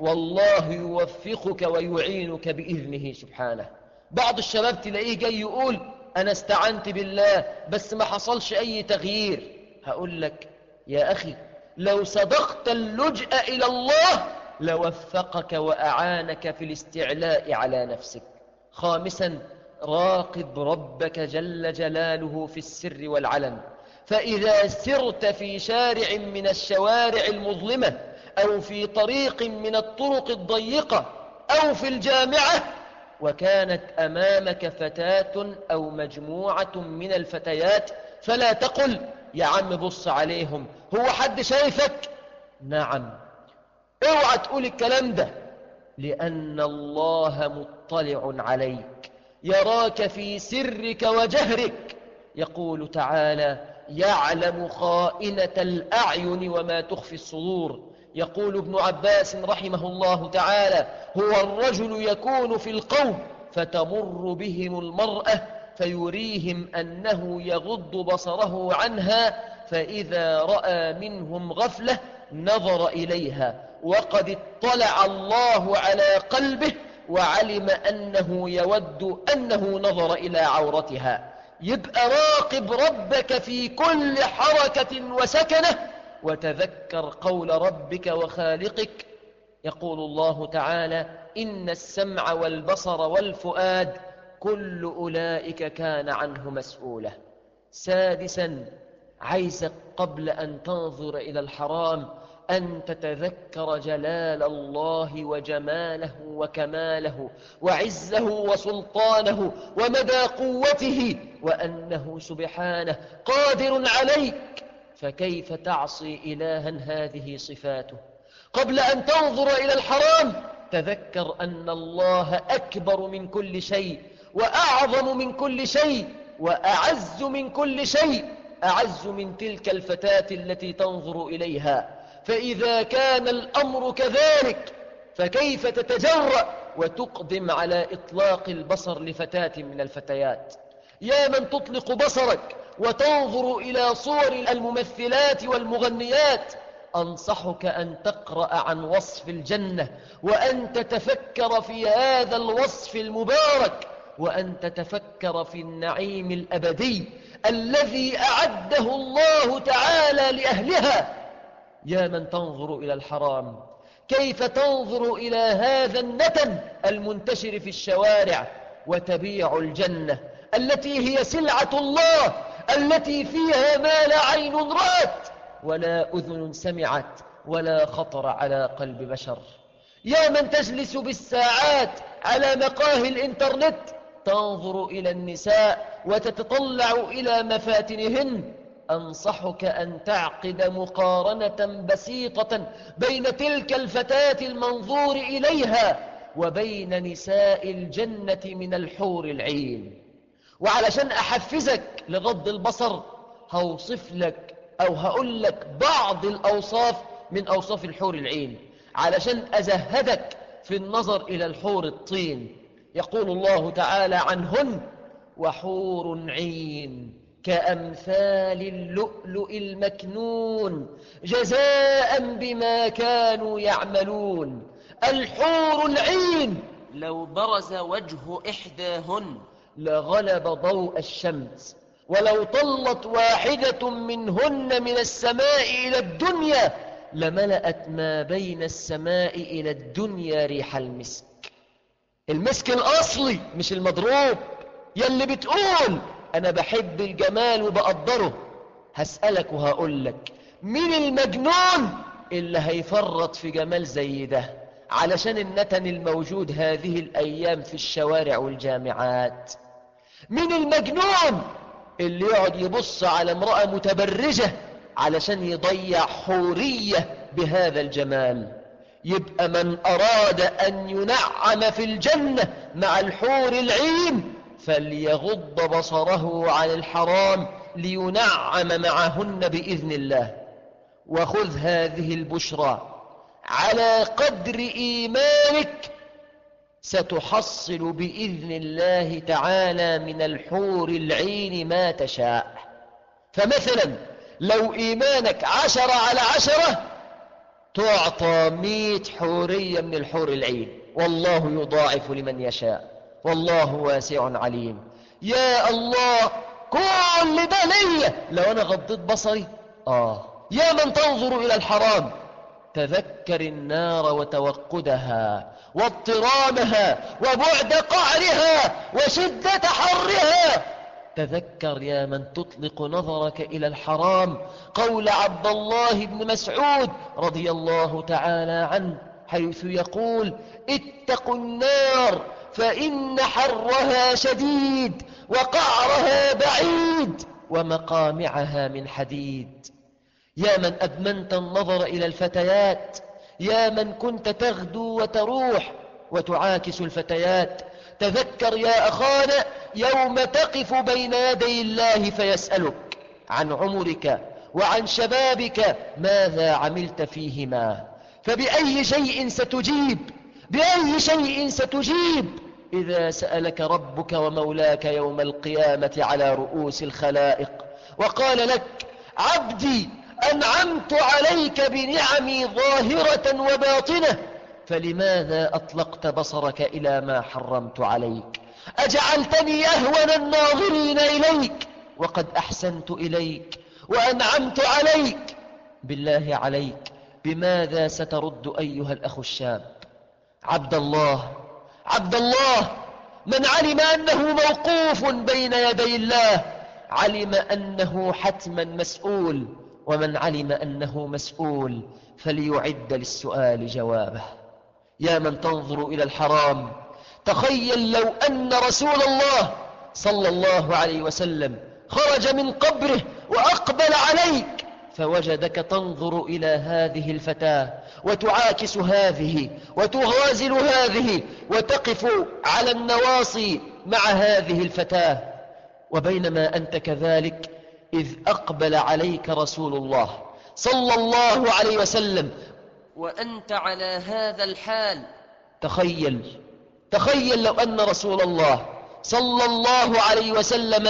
والله يوفقك ويعينك بإذنه سبحانه. بعض الشباب تلاقيه جاي يقول: أنا استعنت بالله بس ما حصلش أي تغيير. هقول لك يا أخي، لو صدقت اللجأ إلى الله لوفقك وأعانك في الاستعلاء على نفسك. خامسا، راقب ربك جل جلاله في السر والعلن. فإذا سرت في شارع من الشوارع المظلمة أو في طريق من الطرق الضيقة أو في الجامعة وكانت أمامك فتاة أو مجموعة من الفتيات فلا تقل: يا عم بص عليهم، هو حد شايفك؟ نعم، اوعى تقول الكلام ده، لأن الله مطلع عليك يراك في سرك وجهرك. يقول تعالى: يعلم خائنة الأعين وما تخفي الصدور. يقول ابن عباس رحمه الله تعالى: هو الرجل يكون في القوم فتمر بهم المرأة فيريهم أنه يغض بصره عنها، فإذا رأى منهم غفلة نظر إليها، وقد اطلع الله على قلبه وعلم أنه يود أنه نظر إلى عورتها. يبقى راقب ربك في كل حركة وسكنة، وتذكر قول ربك وخالقك. يقول الله تعالى: إن السمع والبصر والفؤاد كل أولئك كان عنه مسؤولا. سادسا، عايزك قبل أن تنظر إلى الحرام أن تتذكر جلال الله وجماله وكماله وعزه وسلطانه ومدى قوته، وأنه سبحانه قادر عليك، فكيف تعصي إلها هذه صفاته؟ قبل أن تنظر إلى الحرام تذكر أن الله أكبر من كل شيء وأعظم من كل شيء وأعز من كل شيء، أعز من تلك الفتاة التي تنظر إليها. فإذا كان الأمر كذلك فكيف تتجرأ وتقدم على إطلاق البصر لفتاة من الفتيات؟ يا من تطلق بصرك وتنظر إلى صور الممثلات والمغنيات، أنصحك أن تقرأ عن وصف الجنة وأن تتفكر في هذا الوصف المبارك، وأن تتفكر في النعيم الأبدي الذي أعده الله تعالى لأهلها. يا من تنظر إلى الحرام، كيف تنظر إلى هذا النتن المنتشر في الشوارع وتبيع الجنة التي هي سلعة الله، التي فيها ما لا عين رأت ولا أذن سمعت ولا خطر على قلب بشر. يا من تجلس بالساعات على مقاهي الإنترنت تنظر إلى النساء وتتطلع إلى مفاتنهن، أنصحك أن تعقد مقارنة بسيطة بين تلك الفتاة المنظور إليها وبين نساء الجنة من الحور العين. وعلشان أحفزك لغض البصر هوصف لك أو هقول لك بعض الأوصاف من أوصاف الحور العين علشان أزهدك في النظر إلى الحور الطين. يقول الله تعالى عنهن: وحور عين كأمثال اللؤلؤ المكنون جزاء بما كانوا يعملون. الحور العين لو برز وجه إحداهن لغلب ضوء الشمس، ولو طلت واحدة منهن من السماء إلى الدنيا لملأت ما بين السماء إلى الدنيا ريح المسك. المسك الأصلي مش المضروب. يلي بتقول أنا بحب الجمال وبقدره، هسألك وهقولك مين المجنون اللي هيفرط في جمال زي ده علشان النتن الموجود هذه الأيام في الشوارع والجامعات؟ مين المجنون اللي يقعد يبص على امرأة متبرجة علشان يضيع حورية بهذا الجمال؟ يبقى من أراد أن ينعم في الجنة مع الحور العين فليغض بصره عن الحرام لينعم معهن بإذن الله. وخذ هذه البشرى على قدر إيمانك ستحصل بإذن الله تعالى من الحور العين ما تشاء. فمثلا لو إيمانك عشرة على عشرة تعطى مئة حورية من الحور العين، والله يضاعف لمن يشاء والله واسع عليم. يا الله كل ده ليا لو أنا غضيت بصري. آه يا من تنظر إلى الحرام تذكر النار وتوقدها واضطرامها وبعد قعرها وشدة حرها. تذكر يا من تطلق نظرك إلى الحرام قول عبد الله بن مسعود رضي الله تعالى عنه حيث يقول اتقوا النار فإن حرها شديد وقعرها بعيد ومقامعها من حديد. يا من أدمنت النظر إلى الفتيات، يا من كنت تغدو وتروح وتعاكس الفتيات، تذكر يا أخانا يوم تقف بين يدي الله فيسألك عن عمرك وعن شبابك ماذا عملت فيهما، فبأي شيء ستجيب؟ بأي شيء ستجيب إذا سألك ربك ومولاك يوم القيامة على رؤوس الخلائق وقال لك عبدي أنعمت عليك بنعمي ظاهرة وباطنة فلماذا أطلقت بصرك إلى ما حرمت عليك؟ أجعلتني أهون الناظرين إليك وقد أحسنت إليك وأنعمت عليك. بالله عليك بماذا سترد أيها الأخ الشاب؟ عبد الله عبد الله من علم أنه موقوف بين يدي الله علم أنه حتما مسؤول، ومن علم أنه مسؤول فليعد للسؤال جوابه. يا من تنظر إلى الحرام تخيل لو أن رسول الله صلى الله عليه وسلم خرج من قبره وأقبل عليك فوجدك تنظر إلى هذه الفتاة وتعاكس هذه وتغازل هذه وتقف على النواصي مع هذه الفتاة، وبينما أنت كذلك إذ أقبل عليك رسول الله صلى الله عليه وسلم وأنت على هذا الحال. تخيل تخيل لو أن رسول الله صلى الله عليه وسلم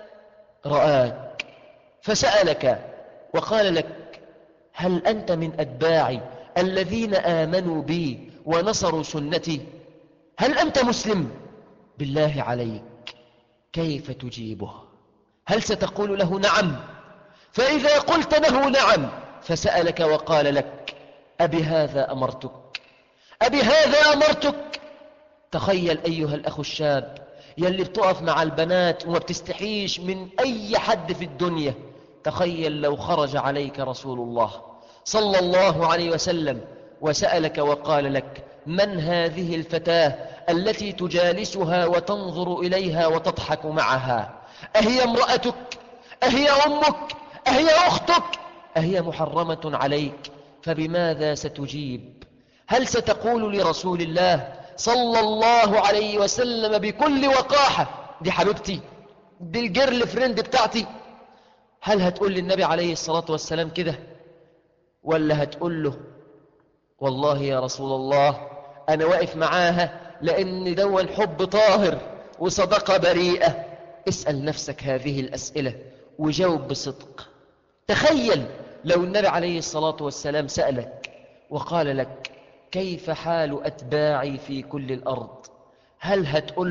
رآك فسألك وقال لك هل أنت من أتباعي الذين آمنوا بي ونصروا سنتي؟ هل أنت مسلم؟ بالله عليك كيف تجيبه؟ هل ستقول له نعم؟ فإذا قلت له نعم فسألك وقال لك أبي هذا أمرتك أبي هذا أمرتك. تخيل أيها الأخ الشاب يلي بتقف مع البنات وما بتستحيش من أي حد في الدنيا، تخيل لو خرج عليك رسول الله صلى الله عليه وسلم وسألك وقال لك من هذه الفتاة التي تجالسها وتنظر إليها وتضحك معها؟ أهي امرأتك؟ أهي أمك؟ أهي أختك؟ أهي محرمة عليك؟ فبماذا ستجيب؟ هل ستقول لرسول الله صلى الله عليه وسلم بكل وقاحة دي حبيبتي دي الجيرل فريند بتاعتي؟ هل هتقول للنبي عليه الصلاة والسلام كده؟ ولا هتقول له والله يا رسول الله أنا واقف معاها لأن دون حب طاهر وصدقة بريئة؟ اسأل نفسك هذه الأسئلة وجاوب بصدق. تخيل لو النبي عليه الصلاة والسلام سألك وقال لك كيف حال أتباعي في كل الأرض؟ هل هتقول له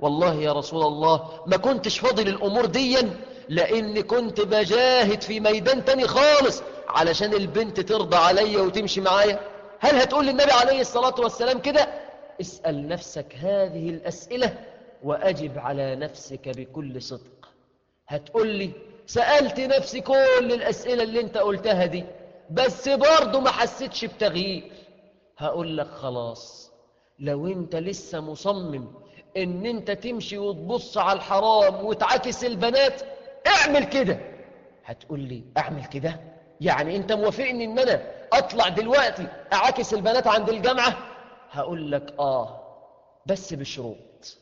والله يا رسول الله ما كنتش فاضل الأمور ديا، لأني كنت بجاهد في ميدان تاني خالص علشان البنت ترضى عليا وتمشي معايا. هل هتقول للنبي عليه الصلاة والسلام كده؟ اسأل نفسك هذه الأسئلة وأجب على نفسك بكل صدق. هتقول لي سألت نفسي كل الأسئلة اللي انت قلتها دي بس برضو ما حسيتش بتغيير. هقول لك خلاص، لو انت لسه مصمم ان انت تمشي وتبص على الحرام وتعاكس البنات اعمل كده. هتقول لي اعمل كده؟ يعني انت موافقني ان انا اطلع دلوقتي اعاكس البنات عند الجامعة؟ هقول لك اه، بس بشروط.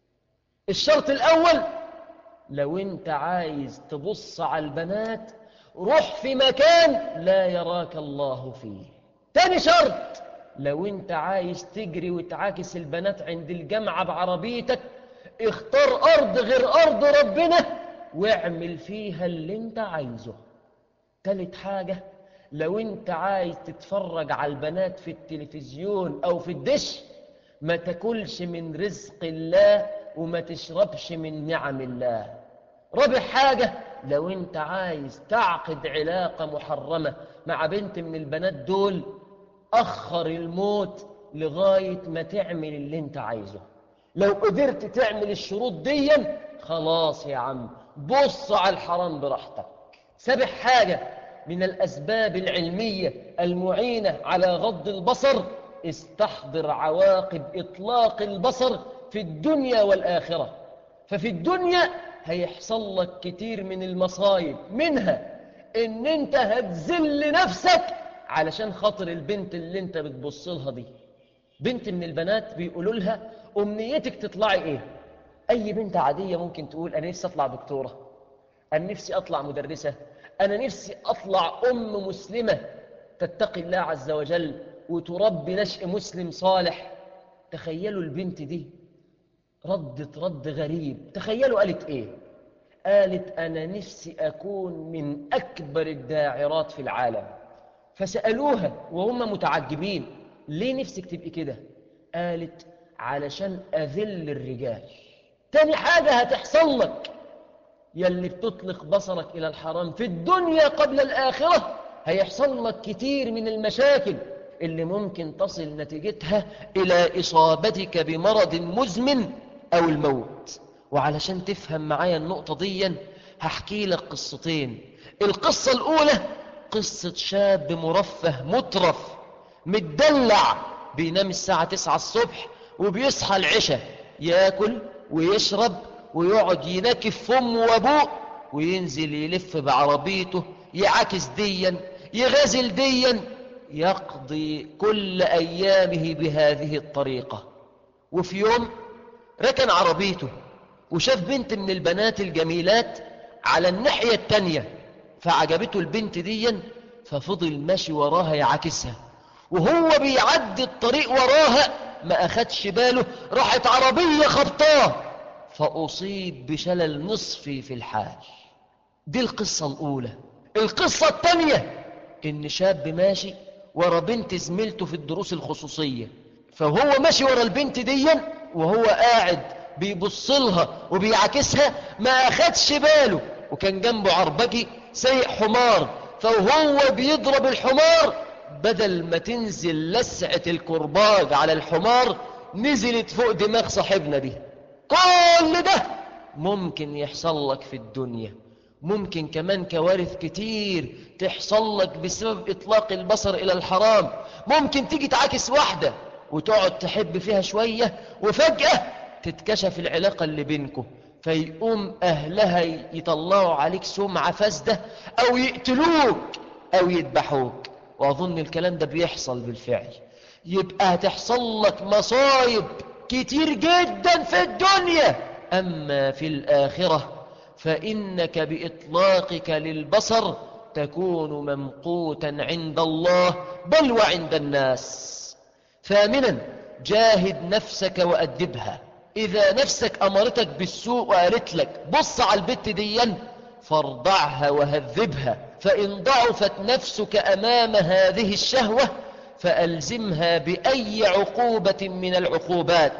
الشرط الاول، لو انت عايز تبص على البنات روح في مكان لا يراك الله فيه. تاني شرط، لو انت عايز تجري وتعاكس البنات عند الجامعة بعربيتك اختار ارض غير ارض ربنا واعمل فيها اللي انت عايزه. تالت حاجة، لو انت عايز تتفرج على البنات في التلفزيون او في الدش ما تاكلش من رزق الله وما تشربش من نعم الله. رابع حاجة، لو انت عايز تعقد علاقة محرمة مع بنت من البنات دول أخر الموت لغاية ما تعمل اللي انت عايزه. لو قدرت تعمل الشروط دي خلاص يا عم بص على الحرام براحتك. سابع حاجة من الأسباب العلمية المعينة على غض البصر، استحضر عواقب إطلاق البصر في الدنيا والآخرة. ففي الدنيا هيحصل لك كتير من المصايب، منها ان انت هتذل نفسك علشان خاطر البنت اللي انت بتبص لها دي. بنت من البنات بيقولوا لها امنيتك تطلعي ايه؟ اي بنت عادية ممكن تقول انا نفسي اطلع دكتورة، انا نفسي اطلع مدرسة، انا نفسي اطلع ام مسلمة تتقي الله عز وجل وتربي نشء مسلم صالح. تخيلوا البنت دي ردت رد غريب. تخيلوا قالت ايه؟ قالت انا نفسي اكون من اكبر الداعرات في العالم. فسألوها وهم متعجبين ليه نفسك تبقي كده؟ قالت علشان اذل الرجال. تاني حاجة هتحصل لك يلي بتطلق بصرك الى الحرام في الدنيا قبل الاخرة، هيحصل لك كتير من المشاكل اللي ممكن تصل نتيجتها الى اصابتك بمرض مزمن أو الموت. وعلشان تفهم معايا النقطة دي هحكي لك قصتين. القصة الأولى قصة شاب مرفه مترف متدلع، بينام الساعة تسعة الصبح وبيصحى العشاء ياكل ويشرب ويقعد ينكف فمه وابوه وينزل يلف بعربيته يعاكس ديا يغازل ديا، يقضي كل أيامه بهذه الطريقة. وفي يوم ركن عربيته وشاف بنت من البنات الجميلات على الناحية التانية فعجبته البنت دي، ففضل ماشي وراها يعاكسها. وهو بيعدي الطريق وراها ما أخدش باله راحت عربية خبطاه فأصيب بشلل نصفي في الحال. دي القصة الأولى. القصة التانية إن شاب ماشي ورا بنت زميلته في الدروس الخصوصية، فهو ماشي ورا البنت دي وهو قاعد بيبصلها وبيعاكسها ما أخدش باله، وكان جنبه عربجي سايق حمار، فهو بيضرب الحمار بدل ما تنزل لسعة الكرباج على الحمار نزلت فوق دماغ صاحبنا دي. كل ده ممكن يحصل لك في الدنيا. ممكن كمان كوارث كتير تحصل لك بسبب إطلاق البصر إلى الحرام. ممكن تيجي تعاكس واحدة وتقعد تحب فيها شوية وفجأة تتكشف العلاقة اللي بينكم، فيقوم أهلها يطلعوا عليك سمعة فاسدة أو يقتلوك أو يذبحوك. وأظن الكلام ده بيحصل بالفعل. يبقى هتحصل لك مصايب كتير جدا في الدنيا. أما في الآخرة فإنك بإطلاقك للبصر تكون ممقوتا عند الله بل وعند الناس. ثامنا، جاهد نفسك وأدبها. إذا نفسك أمرتك بالسوء وقالت لك بص على البت ديا فارضعها وهذبها، فإن ضعفت نفسك أمام هذه الشهوة فألزمها بأي عقوبة من العقوبات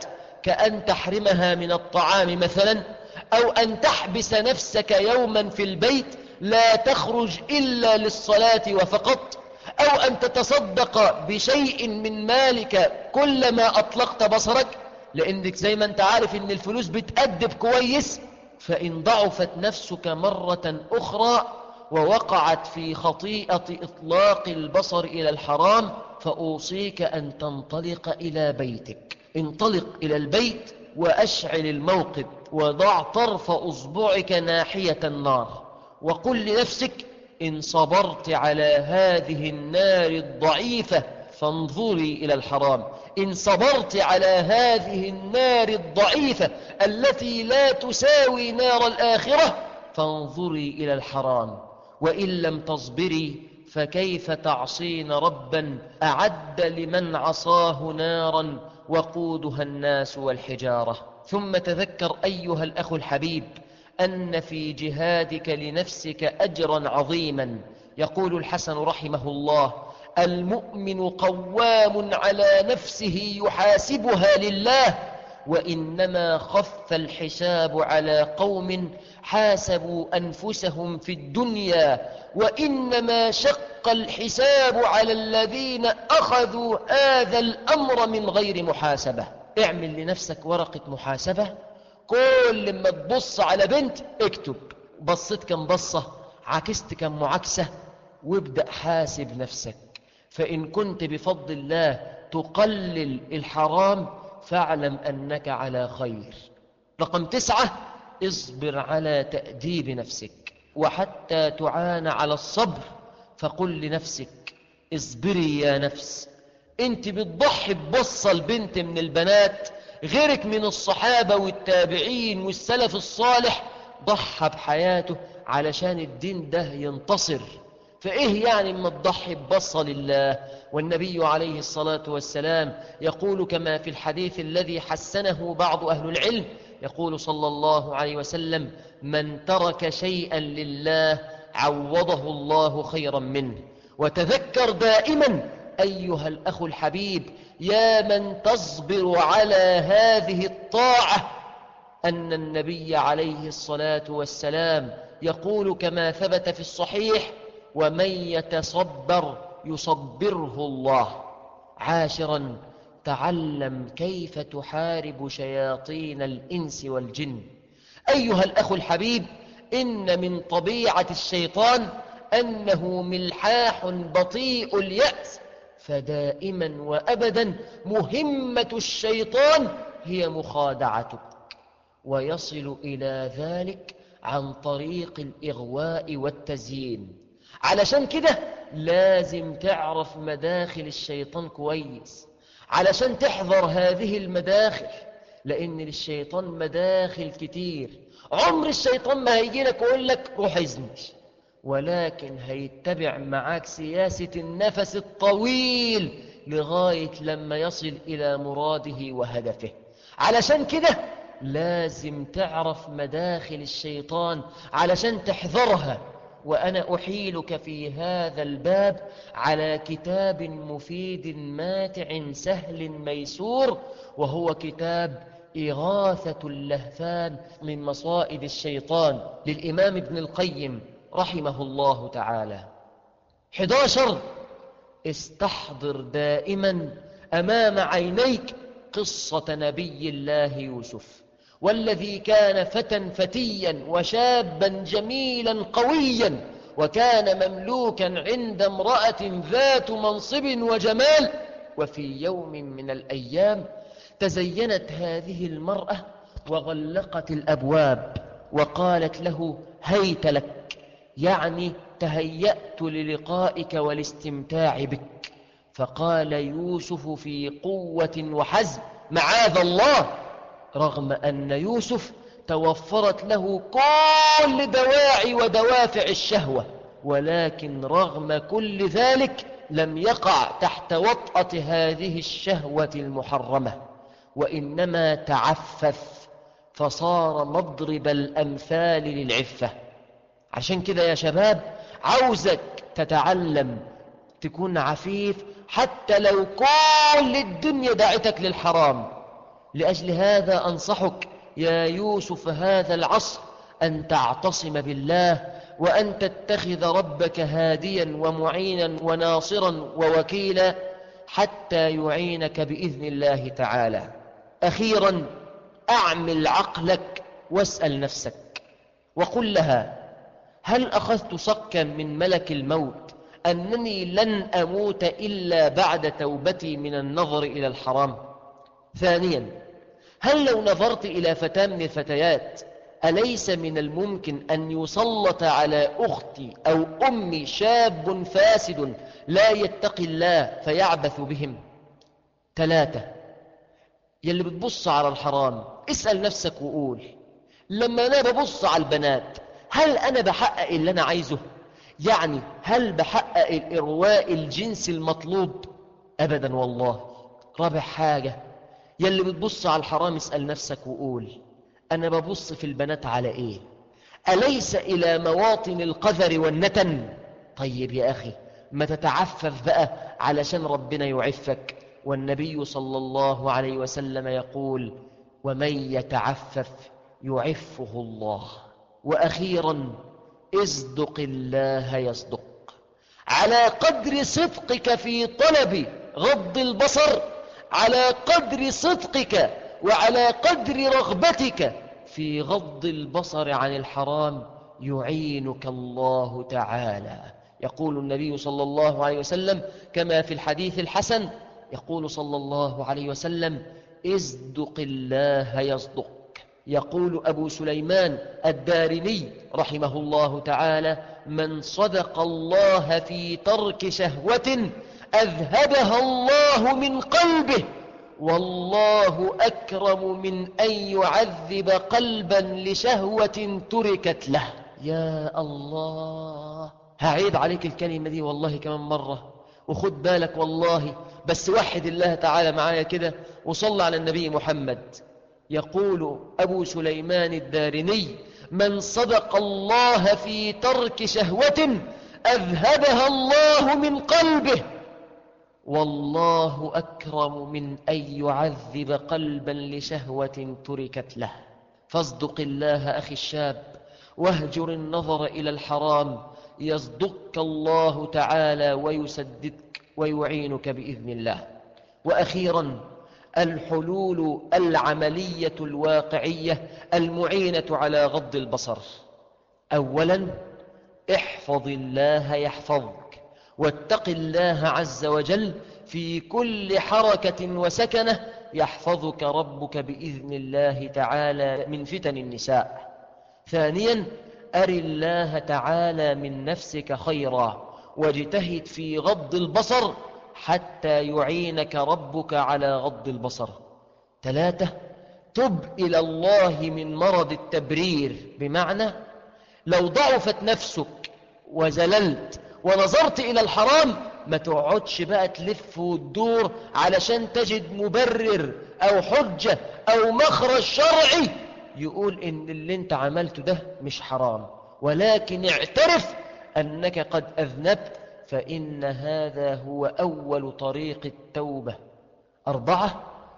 كأن تحرمها من الطعام مثلا، أو أن تحبس نفسك يوما في البيت لا تخرج إلا للصلاة وفقط، أو أن تتصدق بشيء من مالك كلما أطلقت بصرك، لأنك زي ما أنت عارف أن الفلوس بتأدب كويس. فإن ضعفت نفسك مرة أخرى ووقعت في خطيئة إطلاق البصر إلى الحرام، فأوصيك أن تنطلق إلى بيتك. انطلق إلى البيت وأشعل الموقد، وضع طرف أصبعك ناحية النار، وقل لنفسك: إن صبرت على هذه النار الضعيفة فانظري إلى الحرام، إن صبرت على هذه النار الضعيفة التي لا تساوي نار الآخرة فانظري إلى الحرام، وإن لم تصبري فكيف تعصين ربا أعد لمن عصاه نارا وقودها الناس والحجارة. ثم تذكر أيها الأخ الحبيب أن في جهادك لنفسك أجرا عظيما. يقول الحسن رحمه الله: المؤمن قوام على نفسه يحاسبها لله، وإنما خف الحساب على قوم حاسبوا أنفسهم في الدنيا، وإنما شق الحساب على الذين أخذوا هذا الأمر من غير محاسبة. اعمل لنفسك ورقة محاسبة، كل ما تبص على بنت اكتب بصت كم بصة، عكست كم معاكسة، وابدأ حاسب نفسك. فإن كنت بفضل الله تقلل الحرام فاعلم أنك على خير. رقم تسعة: اصبر على تأديب نفسك، وحتى تعان على الصبر فقل لنفسك: اصبري يا نفس. انت بتضحي ببصة البنت من البنات، غيرك من الصحابة والتابعين والسلف الصالح ضحى بحياته علشان الدين ده ينتصر. فإيه يعني ما تضحي ببصة لله؟ والنبي عليه الصلاة والسلام يقول كما في الحديث الذي حسنه بعض أهل العلم، يقول صلى الله عليه وسلم: من ترك شيئا لله عوضه الله خيرا منه. وتذكر دائما أيها الأخ الحبيب يا من تصبر على هذه الطاعة أن النبي عليه الصلاة والسلام يقول كما ثبت في الصحيح: ومن يتصبر يصبره الله. عاشرا: تعلم كيف تحارب شياطين الإنس والجن. أيها الأخ الحبيب، إن من طبيعة الشيطان أنه ملحاح بطيء اليأس، فدائما وأبدا مهمة الشيطان هي مخادعتك، ويصل إلى ذلك عن طريق الإغواء والتزيين. علشان كده لازم تعرف مداخل الشيطان كويس علشان تحذر هذه المداخل، لأن للشيطان مداخل كتير. عمر الشيطان ما هيجي لك ويقول لك روح اذني، ولكن هيتبع معاك سياسة النفس الطويل لغاية لما يصل إلى مراده وهدفه. علشان كده لازم تعرف مداخل الشيطان علشان تحذرها. وأنا أحيلك في هذا الباب على كتاب مفيد ماتع سهل ميسور، وهو كتاب إغاثة اللهفان من مصائد الشيطان للإمام ابن القيم رحمه الله تعالى. أحد عشر: استحضر دائما أمام عينيك قصة نبي الله يوسف، والذي كان فتى فتيا وشابا جميلا قويا، وكان مملوكا عند امرأة ذات منصب وجمال. وفي يوم من الأيام تزينت هذه المرأة وغلقت الأبواب وقالت له: هيت لك، يعني تهيأت للقائك والاستمتاع بك. فقال يوسف في قوة وحزم: معاذ الله، رغم أن يوسف توفرت له كل دواعي ودوافع الشهوة، ولكن رغم كل ذلك لم يقع تحت وطأة هذه الشهوة المحرمة، وإنما تعفف فصار مضرب الأمثال للعفة. عشان كده يا شباب عاوزك تتعلم تكون عفيف، حتى لو كل الدنيا دعتك للحرام لأجل هذا أنصحك يا يوسف هذا العصر أن تعتصم بالله، وأن تتخذ ربك هاديا ومعينا وناصرا ووكيلا حتى يعينك بإذن الله تعالى. أخيرا أعمل عقلك واسأل نفسك وقل لها: هل أخذت صكا من ملك الموت أنني لن أموت إلا بعد توبتي من النظر إلى الحرام؟ ثانيا، هل لو نظرت إلى فتاة من الفتيات أليس من الممكن أن يسلط على أختي أو أمي شاب فاسد لا يتقي الله فيعبث بهم؟ ثلاثة، يلي بتبص على الحرام اسأل نفسك وقول: لما أنا ببص على البنات هل أنا بحقق اللي أنا عايزه؟ يعني هل بحقق الإرواء الجنسي المطلوب؟ أبدا والله. رابع حاجة، يلي بتبص على الحرام اسأل نفسك وقول: أنا ببص في البنات على إيه؟ أليس إلى مواطن القذر والنتن؟ طيب يا أخي ما تتعفف بقى علشان ربنا يعفك، والنبي صلى الله عليه وسلم يقول: ومن يتعفف يعفه الله. وأخيرا اصدق الله يصدق. على قدر صدقك في طلب غض البصر، على قدر صدقك وعلى قدر رغبتك في غض البصر عن الحرام يعينك الله تعالى. يقول النبي صلى الله عليه وسلم كما في الحديث الحسن، يقول صلى الله عليه وسلم: اصدق الله يصدق. يقول أبو سليمان الدارمي رحمه الله تعالى: من صدق الله في ترك شهوة أذهبها الله من قلبه، والله أكرم من أن يعذب قلبا لشهوة تركت له. يا الله، هعيد عليك الكلمة دي والله كمان مرة، وخد بالك والله، بس وحد الله تعالى معايا كده وصل على النبي محمد. يقول أبو سليمان الدارمي: من صدق الله في ترك شهوة أذهبها الله من قلبه، والله أكرم من أن يعذب قلبا لشهوة تركت له. فاصدق الله أخي الشاب، واهجر النظر إلى الحرام، يصدقك الله تعالى ويسددك ويعينك بإذن الله. وأخيرا الحلول العملية الواقعية المعينة على غض البصر. أولا احفظ الله يحفظك، واتق الله عز وجل في كل حركة وسكنة، يحفظك ربك بإذن الله تعالى من فتن النساء. ثانيا أر الله تعالى من نفسك خيرا، واجتهد في غض البصر حتى يعينك ربك على غض البصر. ثلاثة تب إلى الله من مرض التبرير، بمعنى لو ضعفت نفسك وزللت ونظرت إلى الحرام ما تقعدش بقى تلف وتدور علشان تجد مبرر أو حجة أو مخرج شرعي يقول إن اللي انت عملته ده مش حرام، ولكن اعترف أنك قد أذنبت، فإن هذا هو أول طريق التوبة. أربعة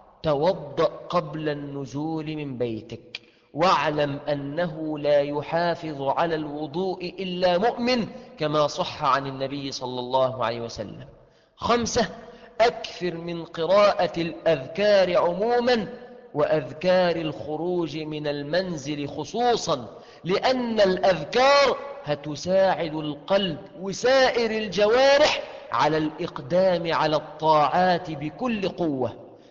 توضأ قبل النزول من بيتك، واعلم أنه لا يحافظ على الوضوء إلا مؤمن كما صح عن النبي صلى الله عليه وسلم. خمسة أكثر من قراءة الأذكار عموما وأذكار الخروج من المنزل خصوصا، لأن الأذكار هتساعد القلب وسائر الجوارح على الإقدام على الطاعات بكل قوة.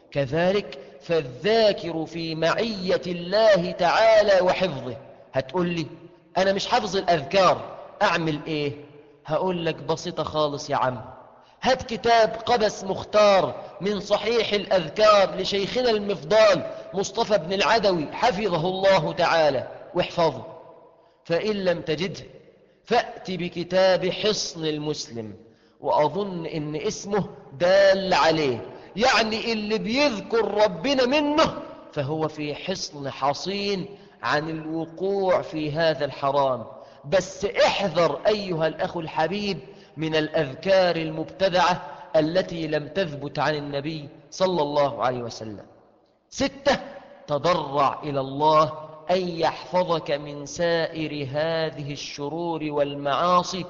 كذلك فالذاكر في معية الله تعالى وحفظه. هتقول لي أنا مش حافظ الأذكار أعمل إيه؟ هقول لك بسيطة خالص يا عم، هات كتاب قبس مختار من صحيح الأذكار لشيخنا المفضال مصطفى بن العدوي حفظه الله تعالى واحفظه. فإن لم تجده فأت بكتاب حصن المسلم، وأظن إن اسمه دال عليه، يعني اللي بيذكر ربنا منه فهو في حصن حصين عن الوقوع في هذا الحرام. بس احذر أيها الأخ الحبيب من الأذكار المبتدعة التي لم تثبت عن النبي صلى الله عليه وسلم. ستة، تضرع إلى الله أن يحفظك من سائر هذه الشرور والمعاصي،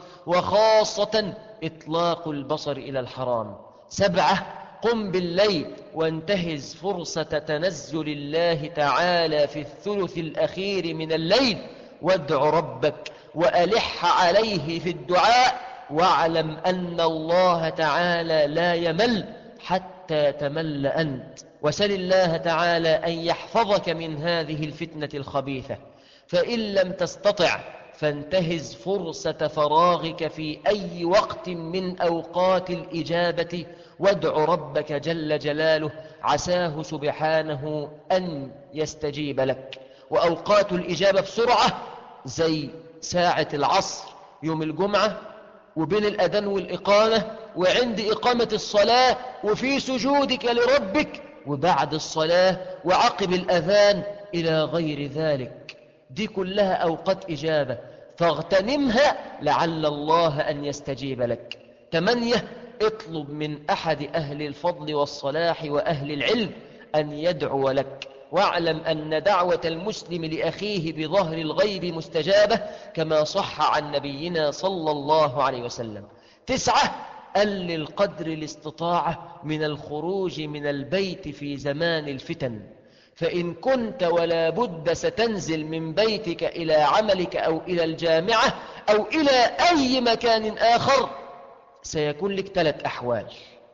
وخاصة إطلاق البصر إلى الحرام. سبعة، قم بالليل وانتهز فرصة تنزل الله تعالى في الثلث الأخير من الليل، وادع ربك وألح عليه في الدعاء، واعلم أن الله تعالى لا يمل حتى تمل أنت. وسل الله تعالى أن يحفظك من هذه الفتنة الخبيثة، فإن لم تستطع فانتهز فرصة فراغك في أي وقت من أوقات الإجابة، وادع ربك جل جلاله عساه سبحانه أن يستجيب لك. وأوقات الإجابة بسرعة زي ساعة العصر يوم الجمعة، وبين الأذان والإقامة، وعند إقامة الصلاة، وفي سجودك لربك، وبعد الصلاة، وعقب الأذان، إلى غير ذلك. دي كلها أوقات إجابة، فاغتنمها لعل الله أن يستجيب لك. ثمانية، اطلب من أحد أهل الفضل والصلاح وأهل العلم أن يدعو لك، واعلم أن دعوة المسلم لأخيه بظهر الغيب مستجابة، كما صح عن نبينا صلى الله عليه وسلم. تسعة، قلل قدر الاستطاعة من الخروج من البيت في زمان الفتن، فإن كنت ولا بد ستنزل من بيتك إلى عملك أو إلى الجامعة أو إلى أي مكان آخر، سيكون لك ثلاث أحوال: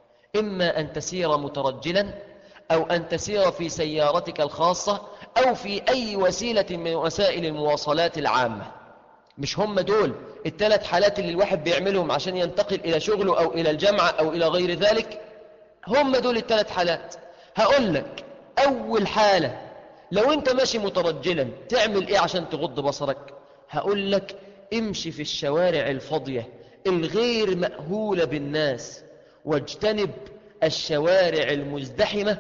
إما أن تسير مترجلا، أو أن تسير في سيارتك الخاصة، أو في أي وسيلة من وسائل المواصلات العامة. مش هم دول الثلاث حالات اللي الواحد بيعملهم عشان ينتقل إلى شغله أو إلى الجامعة أو إلى غير ذلك؟ هم دول الثلاث حالات. هقول لك أول حالة، لو أنت ماشي مترجلا تعمل إيه عشان تغض بصرك؟ هقول لك امشي في الشوارع الفاضية الغير مأهولة بالناس، واجتنب الشوارع المزدحمة،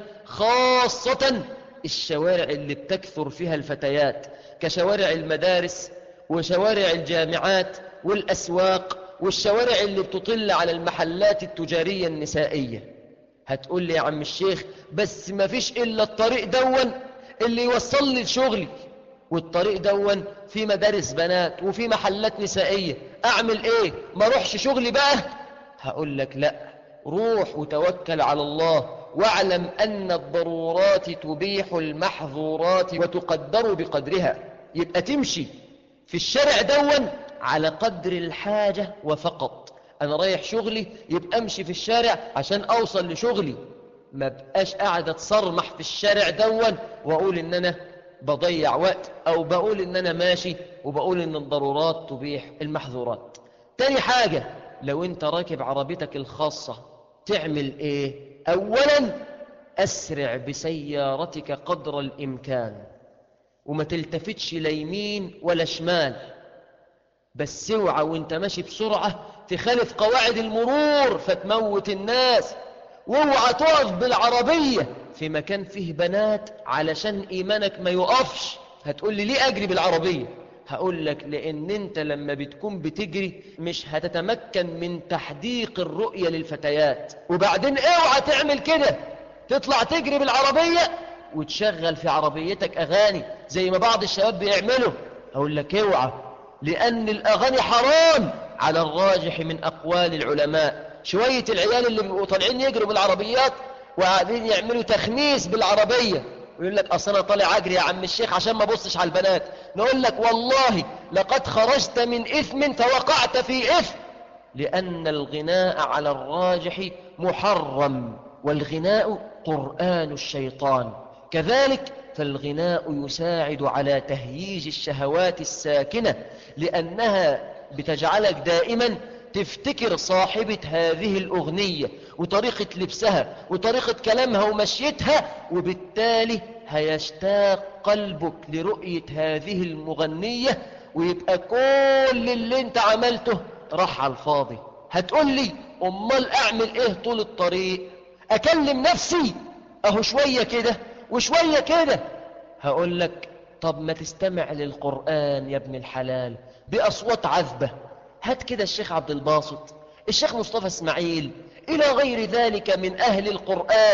خاصة الشوارع اللي بتكثر فيها الفتيات، كشوارع المدارس وشوارع الجامعات والأسواق والشوارع اللي بتطل على المحلات التجارية النسائية. هتقول لي يا عم الشيخ بس ما فيش إلا الطريق دون اللي يوصل لي لشغلي، والطريق دون في مدارس بنات وفي محلات نسائية، أعمل إيه؟ ما روحش شغلي بقى؟ هقول لك لا، روح وتوكل على الله، واعلم أن الضرورات تبيح المحظورات وتقدر بقدرها. يبقى تمشي في الشارع دون على قدر الحاجة وفقط. أنا رايح شغلي يبقى أمشي في الشارع عشان أوصل لشغلي، ما بقاش قاعد أتصرمح في الشارع دون وأقول إن أنا بضيع وقت، أو بقول إن أنا ماشي وبقول إن الضرورات تبيح المحظورات. تاني حاجة، لو أنت راكب عربيتك الخاصة تعمل إيه؟ أولا أسرع بسيارتك قدر الإمكان، وما تلتفتش ليمين ولا شمال، بس اوعى وانت ماشي بسرعة تخالف قواعد المرور فتموت الناس، واوعى تقف بالعربية في مكان فيه بنات علشان إيمانك ما يقفش. هتقول لي ليه أجري بالعربية؟ هقول لك لأن انت لما بتكون بتجري مش هتتمكن من تحديق الرؤية للفتيات. وبعدين اوعى تعمل كده، تطلع تجري بالعربية وتشغل في عربيتك أغاني زي ما بعض الشباب بيعملوا. هقول لك اوعى، لأن الأغاني حرام على الراجح من أقوال العلماء. شوية العيال اللي بيبقوا طالعين يجروا بالعربيات وقاعدين يعملوا تخميس بالعربية ويقول لك أصل أنا طالع أجري يا عم الشيخ عشان ما بصش على البنات، نقول لك والله لقد خرجت من إثم فوقعت في إثم، لأن الغناء على الراجح محرم، والغناء قرآن الشيطان. كذلك فالغناء يساعد على تهييج الشهوات الساكنة، لأنها بتجعلك دائما تفتكر صاحبة هذه الأغنية وطريقة لبسها وطريقة كلامها ومشيتها، وبالتالي هيشتاق قلبك لرؤية هذه المغنية، ويبقى كل اللي انت عملته راح على الفاضي. هتقول لي أمال أعمل إيه طول الطريق؟ أكلم نفسي أهو شوية كده وشوية كده. هقول لك طب ما تستمع للقرآن يا ابن الحلال بأصوات عذبة. هات كده الشيخ عبد الباسط، الشيخ مصطفى اسماعيل، إلى غير ذلك من أهل القرآن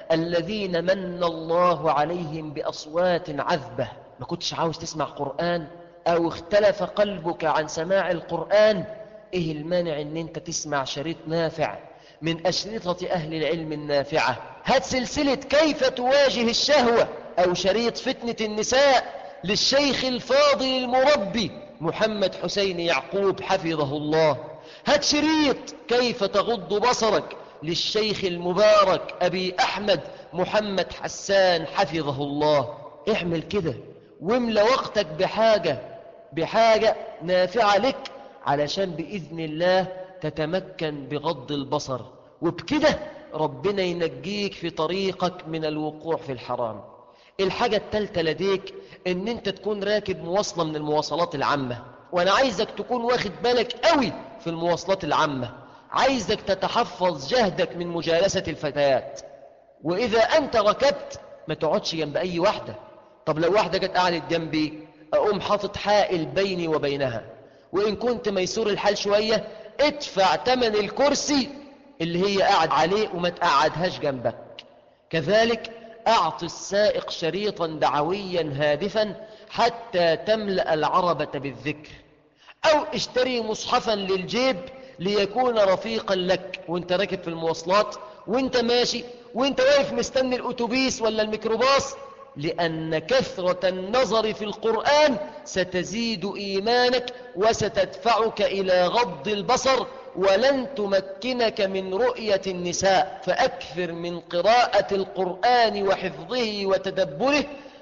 الذين من الله عليهم بأصوات عذبة. ما كنتش عاوز تسمع قرآن أو اختلف قلبك عن سماع القرآن؟ إيه المانع أن أنت تسمع شريط نافع من أشرطة أهل العلم النافعة؟ هات سلسلة كيف تواجه الشهوة أو شريط فتنة النساء للشيخ الفاضل المربي محمد حسين يعقوب حفظه الله. هات شريط كيف تغض بصرك للشيخ المبارك أبي أحمد محمد حسان حفظه الله. اعمل كده واملى وقتك بحاجة بحاجة نافعة لك علشان بإذن الله تتمكن بغض البصر، وبكده ربنا ينجيك في طريقك من الوقوع في الحرام. الحاجة الثالثة لديك ان انت تكون راكب مواصلة من المواصلات العامة، وانا عايزك تكون واخد بالك قوي في المواصلات العامة. عايزك تتحفظ جهدك من مجالسة الفتيات، واذا انت ركبت ما تقعدش جنب اي واحدة. طب لو واحدة جت قعدت جنبي اقوم حاطط حائل بيني وبينها، وان كنت ميسور الحال شوية ادفع ثمن الكرسي اللي هي قاعد عليه وما تقعدهاش جنبك. كذلك أعط السائق شريطا دعويا هادفا حتى تملأ العربة بالذكر، أو اشتري مصحفا للجيب ليكون رفيقا لك وانت راكب في المواصلات وانت ماشي وانت واقف مستني الأتوبيس ولا الميكروباص، لأن كثرة النظر في القرآن ستزيد إيمانك وستدفعك إلى غض البصر ولن تمكنك من رؤية النساء. فأكثر من قراءة القرآن وحفظه وتدبره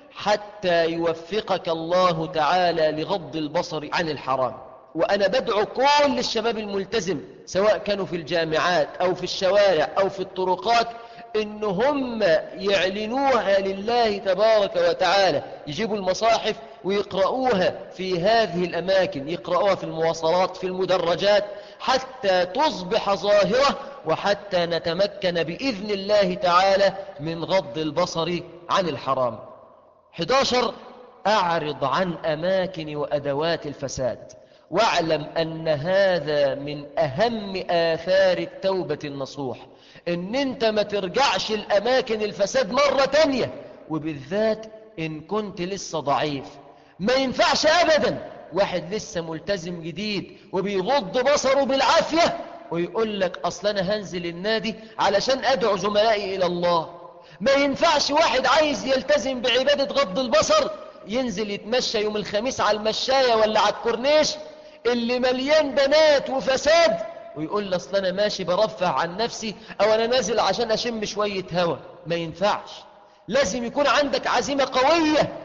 حتى يوفقك الله تعالى لغض البصر عن الحرام. وأنا بدعو كل الشباب الملتزم سواء كانوا في الجامعات أو في الشوارع أو في الطرقات إن هم يعلنوها لله تبارك وتعالى، يجيبوا المصاحف ويقرؤوها في هذه الأماكن، يقرؤوها في المواصلات في المدرجات حتى تصبح ظاهرة وحتى نتمكن بإذن الله تعالى من غض البصر عن الحرام. أحد عشر أعرض عن أماكن وأدوات الفساد، واعلم أن هذا من أهم آثار التوبة النصوح، إن أنت ما ترجعش الأماكن الفساد مرة تانية، وبالذات إن كنت لسه ضعيف. ما ينفعش أبدا واحد لسه ملتزم جديد وبيغض بصره بالعافية ويقول لك أصلا أنا هنزل النادي علشان أدعو زملائي إلى الله. ما ينفعش واحد عايز يلتزم بعبادة غض البصر ينزل يتمشى يوم الخميس على المشاية ولا على الكورنيش اللي مليان بنات وفساد ويقول لي أصلا أنا ماشي برفع عن نفسي أو أنا نازل عشان أشم شوية هوا. ما ينفعش. لازم يكون عندك عزيمة قوية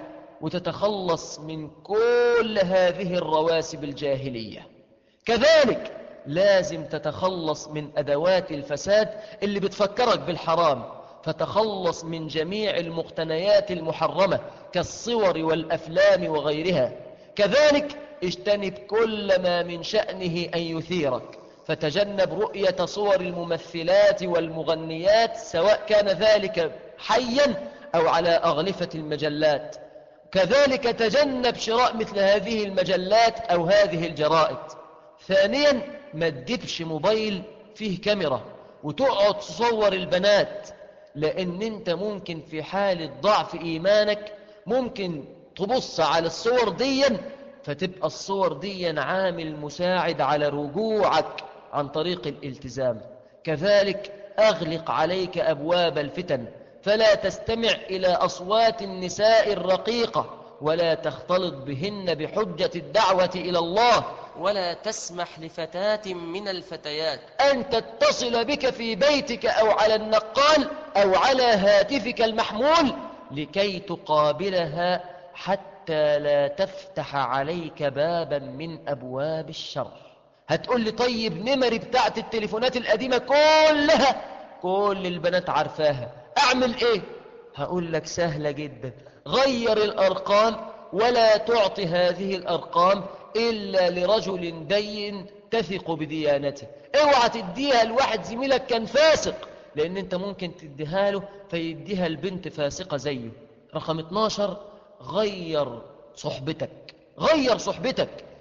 وتتخلص من كل هذه الرواسب الجاهلية. كذلك لازم تتخلص من أدوات الفساد اللي بتفكرك بالحرام، فتخلص من جميع المقتنيات المحرمة كالصور والأفلام وغيرها. كذلك اجتنب كل ما من شأنه أن يثيرك، فتجنب رؤية صور الممثلات والمغنيات سواء كان ذلك حيا أو على أغلفة المجلات. كذلك تجنب شراء مثل هذه المجلات أو هذه الجرائد. ثانيا ما تجيبش موبايل فيه كاميرا وتقعد تصور البنات، لأن انت ممكن في حالة ضعف إيمانك ممكن تبص على الصور دي فتبقى الصور دي عامل مساعد على رجوعك عن طريق الالتزام. كذلك أغلق عليك أبواب الفتن، فلا تستمع إلى أصوات النساء الرقيقة ولا تختلط بهن بحجة الدعوة إلى الله، ولا تسمح لفتاة من الفتيات أن تتصل بك في بيتك أو على النقال أو على هاتفك المحمول لكي تقابلها حتى لا تفتح عليك بابا من أبواب الشر. هتقول لي طيب نمري بتاعت التليفونات القديمة كلها كل البنات عارفاها، أعمل إيه؟ هقول لك سهلة جدا، غير الأرقام ولا تعطي هذه الأرقام إلا لرجل دين تثق بديانته. اوعى تديها لواحد زميلك كان فاسق، لأن انت ممكن تديها له فيديها البنت فاسقة زيه. رقم اتناشر غير صحبتك، غير صحبتك.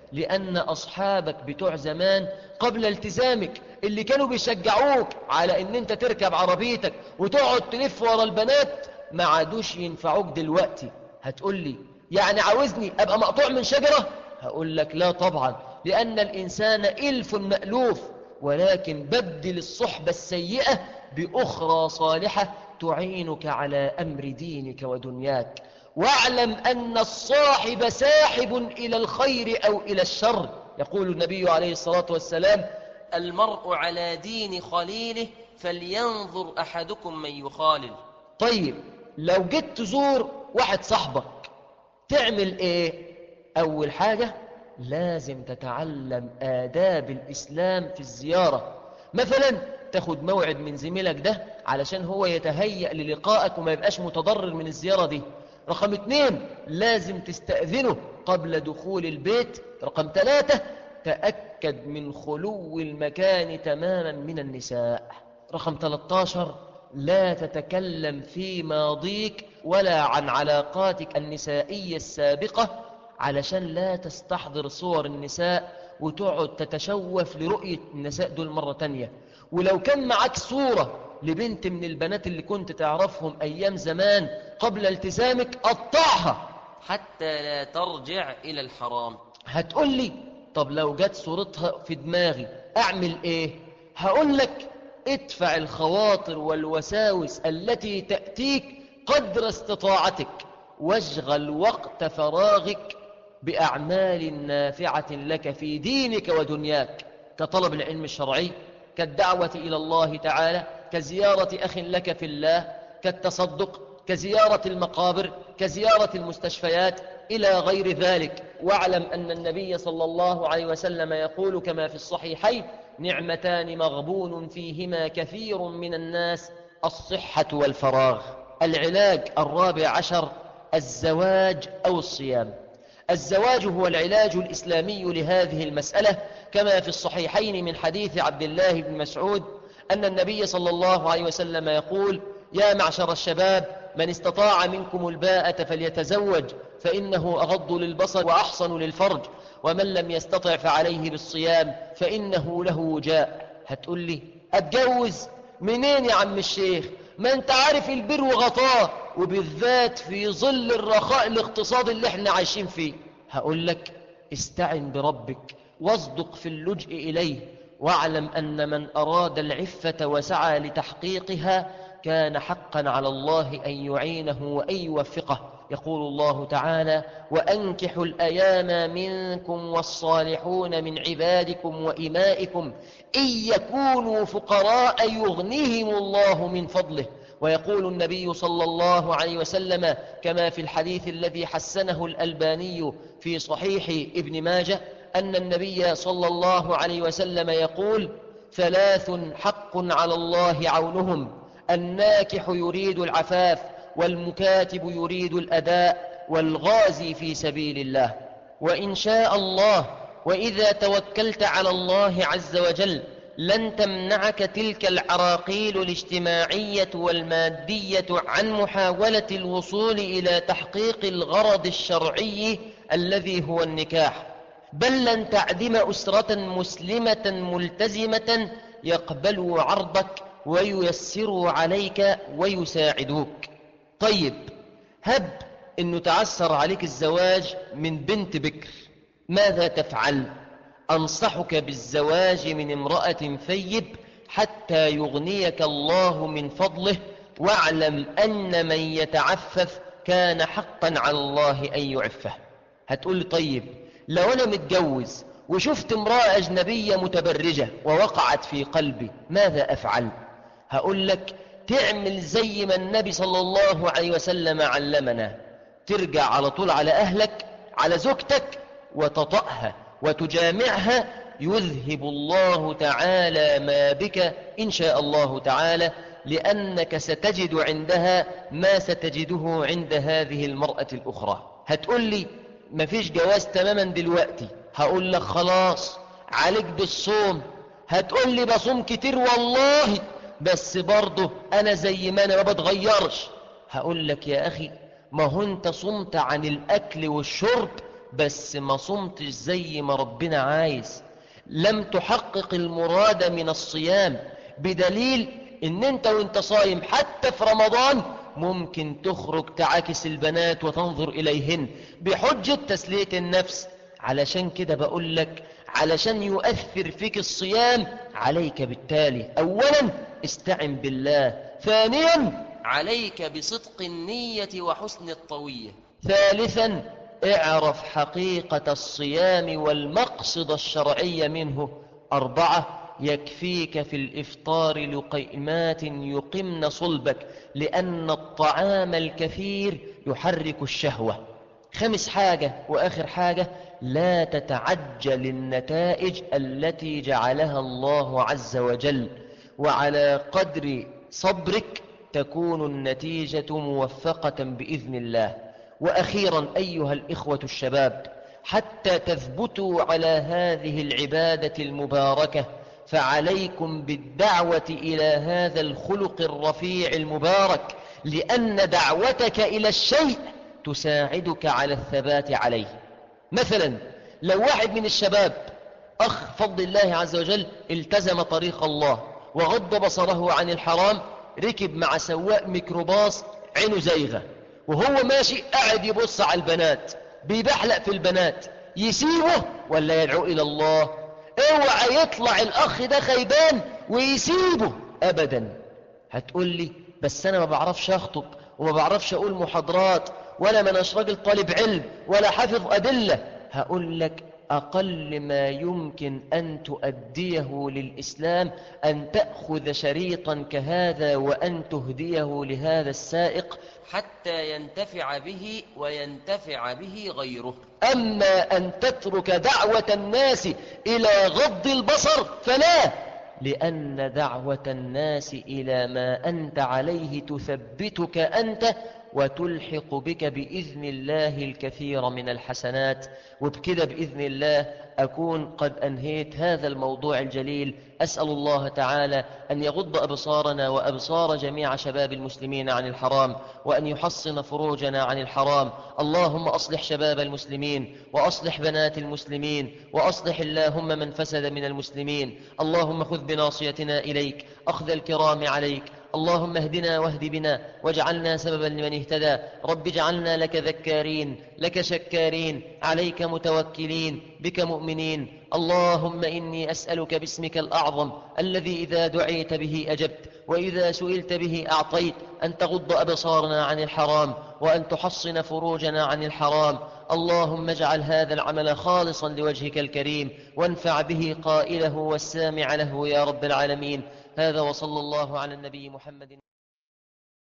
لأن أصحابك بتوع زمان قبل التزامك اللي كانوا بيشجعوك على ان انت تركب عربيتك وتقعد تلف ورا البنات ما عادوش ينفعوك دلوقتي. هتقول لي يعني عاوزني ابقى مقطوع من شجرة؟ هقول لك لا طبعا، لأن الإنسان إلف مألوف، ولكن بدل الصحبة السيئة بأخرى صالحة تعينك على أمر دينك ودنياك. واعلم أن الصاحب ساحب إلى الخير أو إلى الشر. يقول النبي عليه الصلاة والسلام: المرء على دين خليله فلينظر أحدكم من يخالل. طيب لو جيت تزور واحد صاحبك تعمل ايه؟ أول حاجة لازم تتعلم آداب الإسلام في الزيارة. مثلا تاخد موعد من زميلك ده علشان هو يتهيأ للقائك وما يبقاش متضرر من الزيارة دي. رقم اتنين لازم تستأذنه قبل دخول البيت. رقم ثلاثة تأكد من خلو المكان تماما من النساء. رقم ثلاثة عشر لا تتكلم في ماضيك ولا عن علاقاتك النسائية السابقة علشان لا تستحضر صور النساء وتقعد تتشوف لرؤية النساء دول مرة تانية. ولو كان معك صورة لبنت من البنات اللي كنت تعرفهم أيام زمان قبل التزامك قطعها حتى لا ترجع إلى الحرام. هتقول لي طب لو جت صورتها في دماغي أعمل إيه؟ هقول لك ادفع الخواطر والوساوس التي تأتيك قدر استطاعتك، واشغل وقت فراغك بأعمال نافعة لك في دينك ودنياك، كطلب العلم الشرعي، كالدعوة إلى الله تعالى، كزيارة أخ لك في الله، كالتصدق، كزيارة المقابر، كزيارة المستشفيات، إلى غير ذلك. واعلم أن النبي صلى الله عليه وسلم يقول كما في الصحيحين: نعمتان مغبون فيهما كثير من الناس، الصحة والفراغ. العلاج الرابع عشر الزواج أو الصيام. الزواج هو العلاج الإسلامي لهذه المسألة، كما في الصحيحين من حديث عبد الله بن مسعود أن النبي صلى الله عليه وسلم يقول: يا معشر الشباب من استطاع منكم الباءة فليتزوج فإنه أغض للبصر وأحصن للفرج، ومن لم يستطع فعليه بالصيام فإنه له وجاء. هتقول لي أتجوز منين يا عم الشيخ؟ ما انت عارف البر وغطاه، وبالذات في ظل الرخاء الاقتصادي اللي احنا عايشين فيه. هقول لك استعن بربك واصدق في اللجء إليه، واعلم أن من أراد العفة وسعى لتحقيقها كان حقا على الله أن يعينه وأن يوفقه. يقول الله تعالى: وأنكحوا الأيام منكم والصالحون من عبادكم وإمائكم إن يكونوا فقراء يغنيهم الله من فضله. ويقول النبي صلى الله عليه وسلم كما في الحديث الذي حسنه الألباني في صحيح ابن ماجه أن النبي صلى الله عليه وسلم يقول: ثلاث حق على الله عونهم: الناكح يريد العفاف، والمكاتب يريد الأداء، والغازي في سبيل الله. وإن شاء الله وإذا توكلت على الله عز وجل لن تمنعك تلك العراقيل الاجتماعية والمادية عن محاولة الوصول إلى تحقيق الغرض الشرعي الذي هو النكاح، بل لن تعدم أسرة مسلمة ملتزمة يقبلوا عرضك وييسروا عليك ويساعدوك. طيب هب أنه تعسر عليك الزواج من بنت بكر، ماذا تفعل؟ أنصحك بالزواج من امرأة ثيب حتى يغنيك الله من فضله، واعلم أن من يتعفف كان حقا على الله أن يعفه. هتقول لي طيب لو أنا متجوز وشفت امرأة أجنبية متبرجة ووقعت في قلبي ماذا أفعل؟ هقول لك تعمل زي ما النبي صلى الله عليه وسلم علمنا، ترجع على طول على أهلك على زوجتك وتطأها وتجامعها، يذهب الله تعالى ما بك إن شاء الله تعالى، لأنك ستجد عندها ما ستجده عند هذه المرأة الأخرى. هتقول لي مفيش جواز تماما دلوقتي، هقول لك خلاص عليك بالصوم. هتقول لي بصوم كتير والله، بس برضه أنا زي ما أنا ما بتغيرش. هقول لك يا أخي ما هو أنت صمت عن الأكل والشرب بس ما صمتش زي ما ربنا عايز، لم تحقق المراد من الصيام، بدليل ان انت وانت صايم حتى في رمضان ممكن تخرج تعاكس البنات وتنظر اليهن بحجة تسلية النفس. علشان كده بقول لك، علشان يؤثر فيك الصيام عليك بالتالي اولا استعن بالله، ثانيا عليك بصدق النية وحسن الطوية، ثالثا اعرف حقيقة الصيام والمقصد الشرعي منه، أربعة يكفيك في الإفطار لقيمات يقمن صلبك لأن الطعام الكثير يحرك الشهوة، خامس حاجة وآخر حاجة لا تتعجل النتائج التي جعلها الله عز وجل، وعلى قدر صبرك تكون النتيجة موفقة بإذن الله. وأخيرا أيها الإخوة الشباب، حتى تثبتوا على هذه العبادة المباركة فعليكم بالدعوة إلى هذا الخلق الرفيع المبارك، لأن دعوتك إلى الشيء تساعدك على الثبات عليه. مثلا لو واحد من الشباب أخ فضل الله عز وجل التزم طريق الله وغض بصره عن الحرام، ركب مع سواق ميكروباص عينه زيغة وهو ماشي قاعد يبص على البنات، بيبحلق في البنات، يسيبه ولا يدعو إلى الله؟ اوعى يطلع الأخ ده خيبان ويسيبه أبدا. هتقول لي بس أنا ما بعرفش أخطب وما بعرفش أقول محاضرات ولا مناش راجل طالب علم ولا حافظ أدلة. هقول لك أقل ما يمكن أن تؤديه للإسلام أن تأخذ شريطا كهذا وأن تهديه لهذا السائق حتى ينتفع به وينتفع به غيره. أما أن تترك دعوة الناس إلى غض البصر فلا، لأن دعوة الناس إلى ما أنت عليه تثبتك أنت وتلحق بك بإذن الله الكثير من الحسنات. وبكده بإذن الله أكون قد أنهيت هذا الموضوع الجليل. أسأل الله تعالى أن يغض أبصارنا وأبصار جميع شباب المسلمين عن الحرام، وأن يحصن فروجنا عن الحرام. اللهم أصلح شباب المسلمين وأصلح بنات المسلمين وأصلح اللهم من فسد من المسلمين. اللهم خذ بناصيتنا إليك أخذ الكرام عليك. اللهم اهدنا واهد بنا واجعلنا سببا لمن اهتدى. رب اجعلنا لك ذكارين لك شكارين عليك متوكلين بك مؤمنين. اللهم إني أسألك باسمك الأعظم الذي إذا دعيت به أجبت وإذا سئلت به أعطيت أن تغض أبصارنا عن الحرام وأن تحصن فروجنا عن الحرام. اللهم اجعل هذا العمل خالصا لوجهك الكريم وانفع به قائله والسامع له يا رب العالمين. هذا وصلى الله على النبي محمد.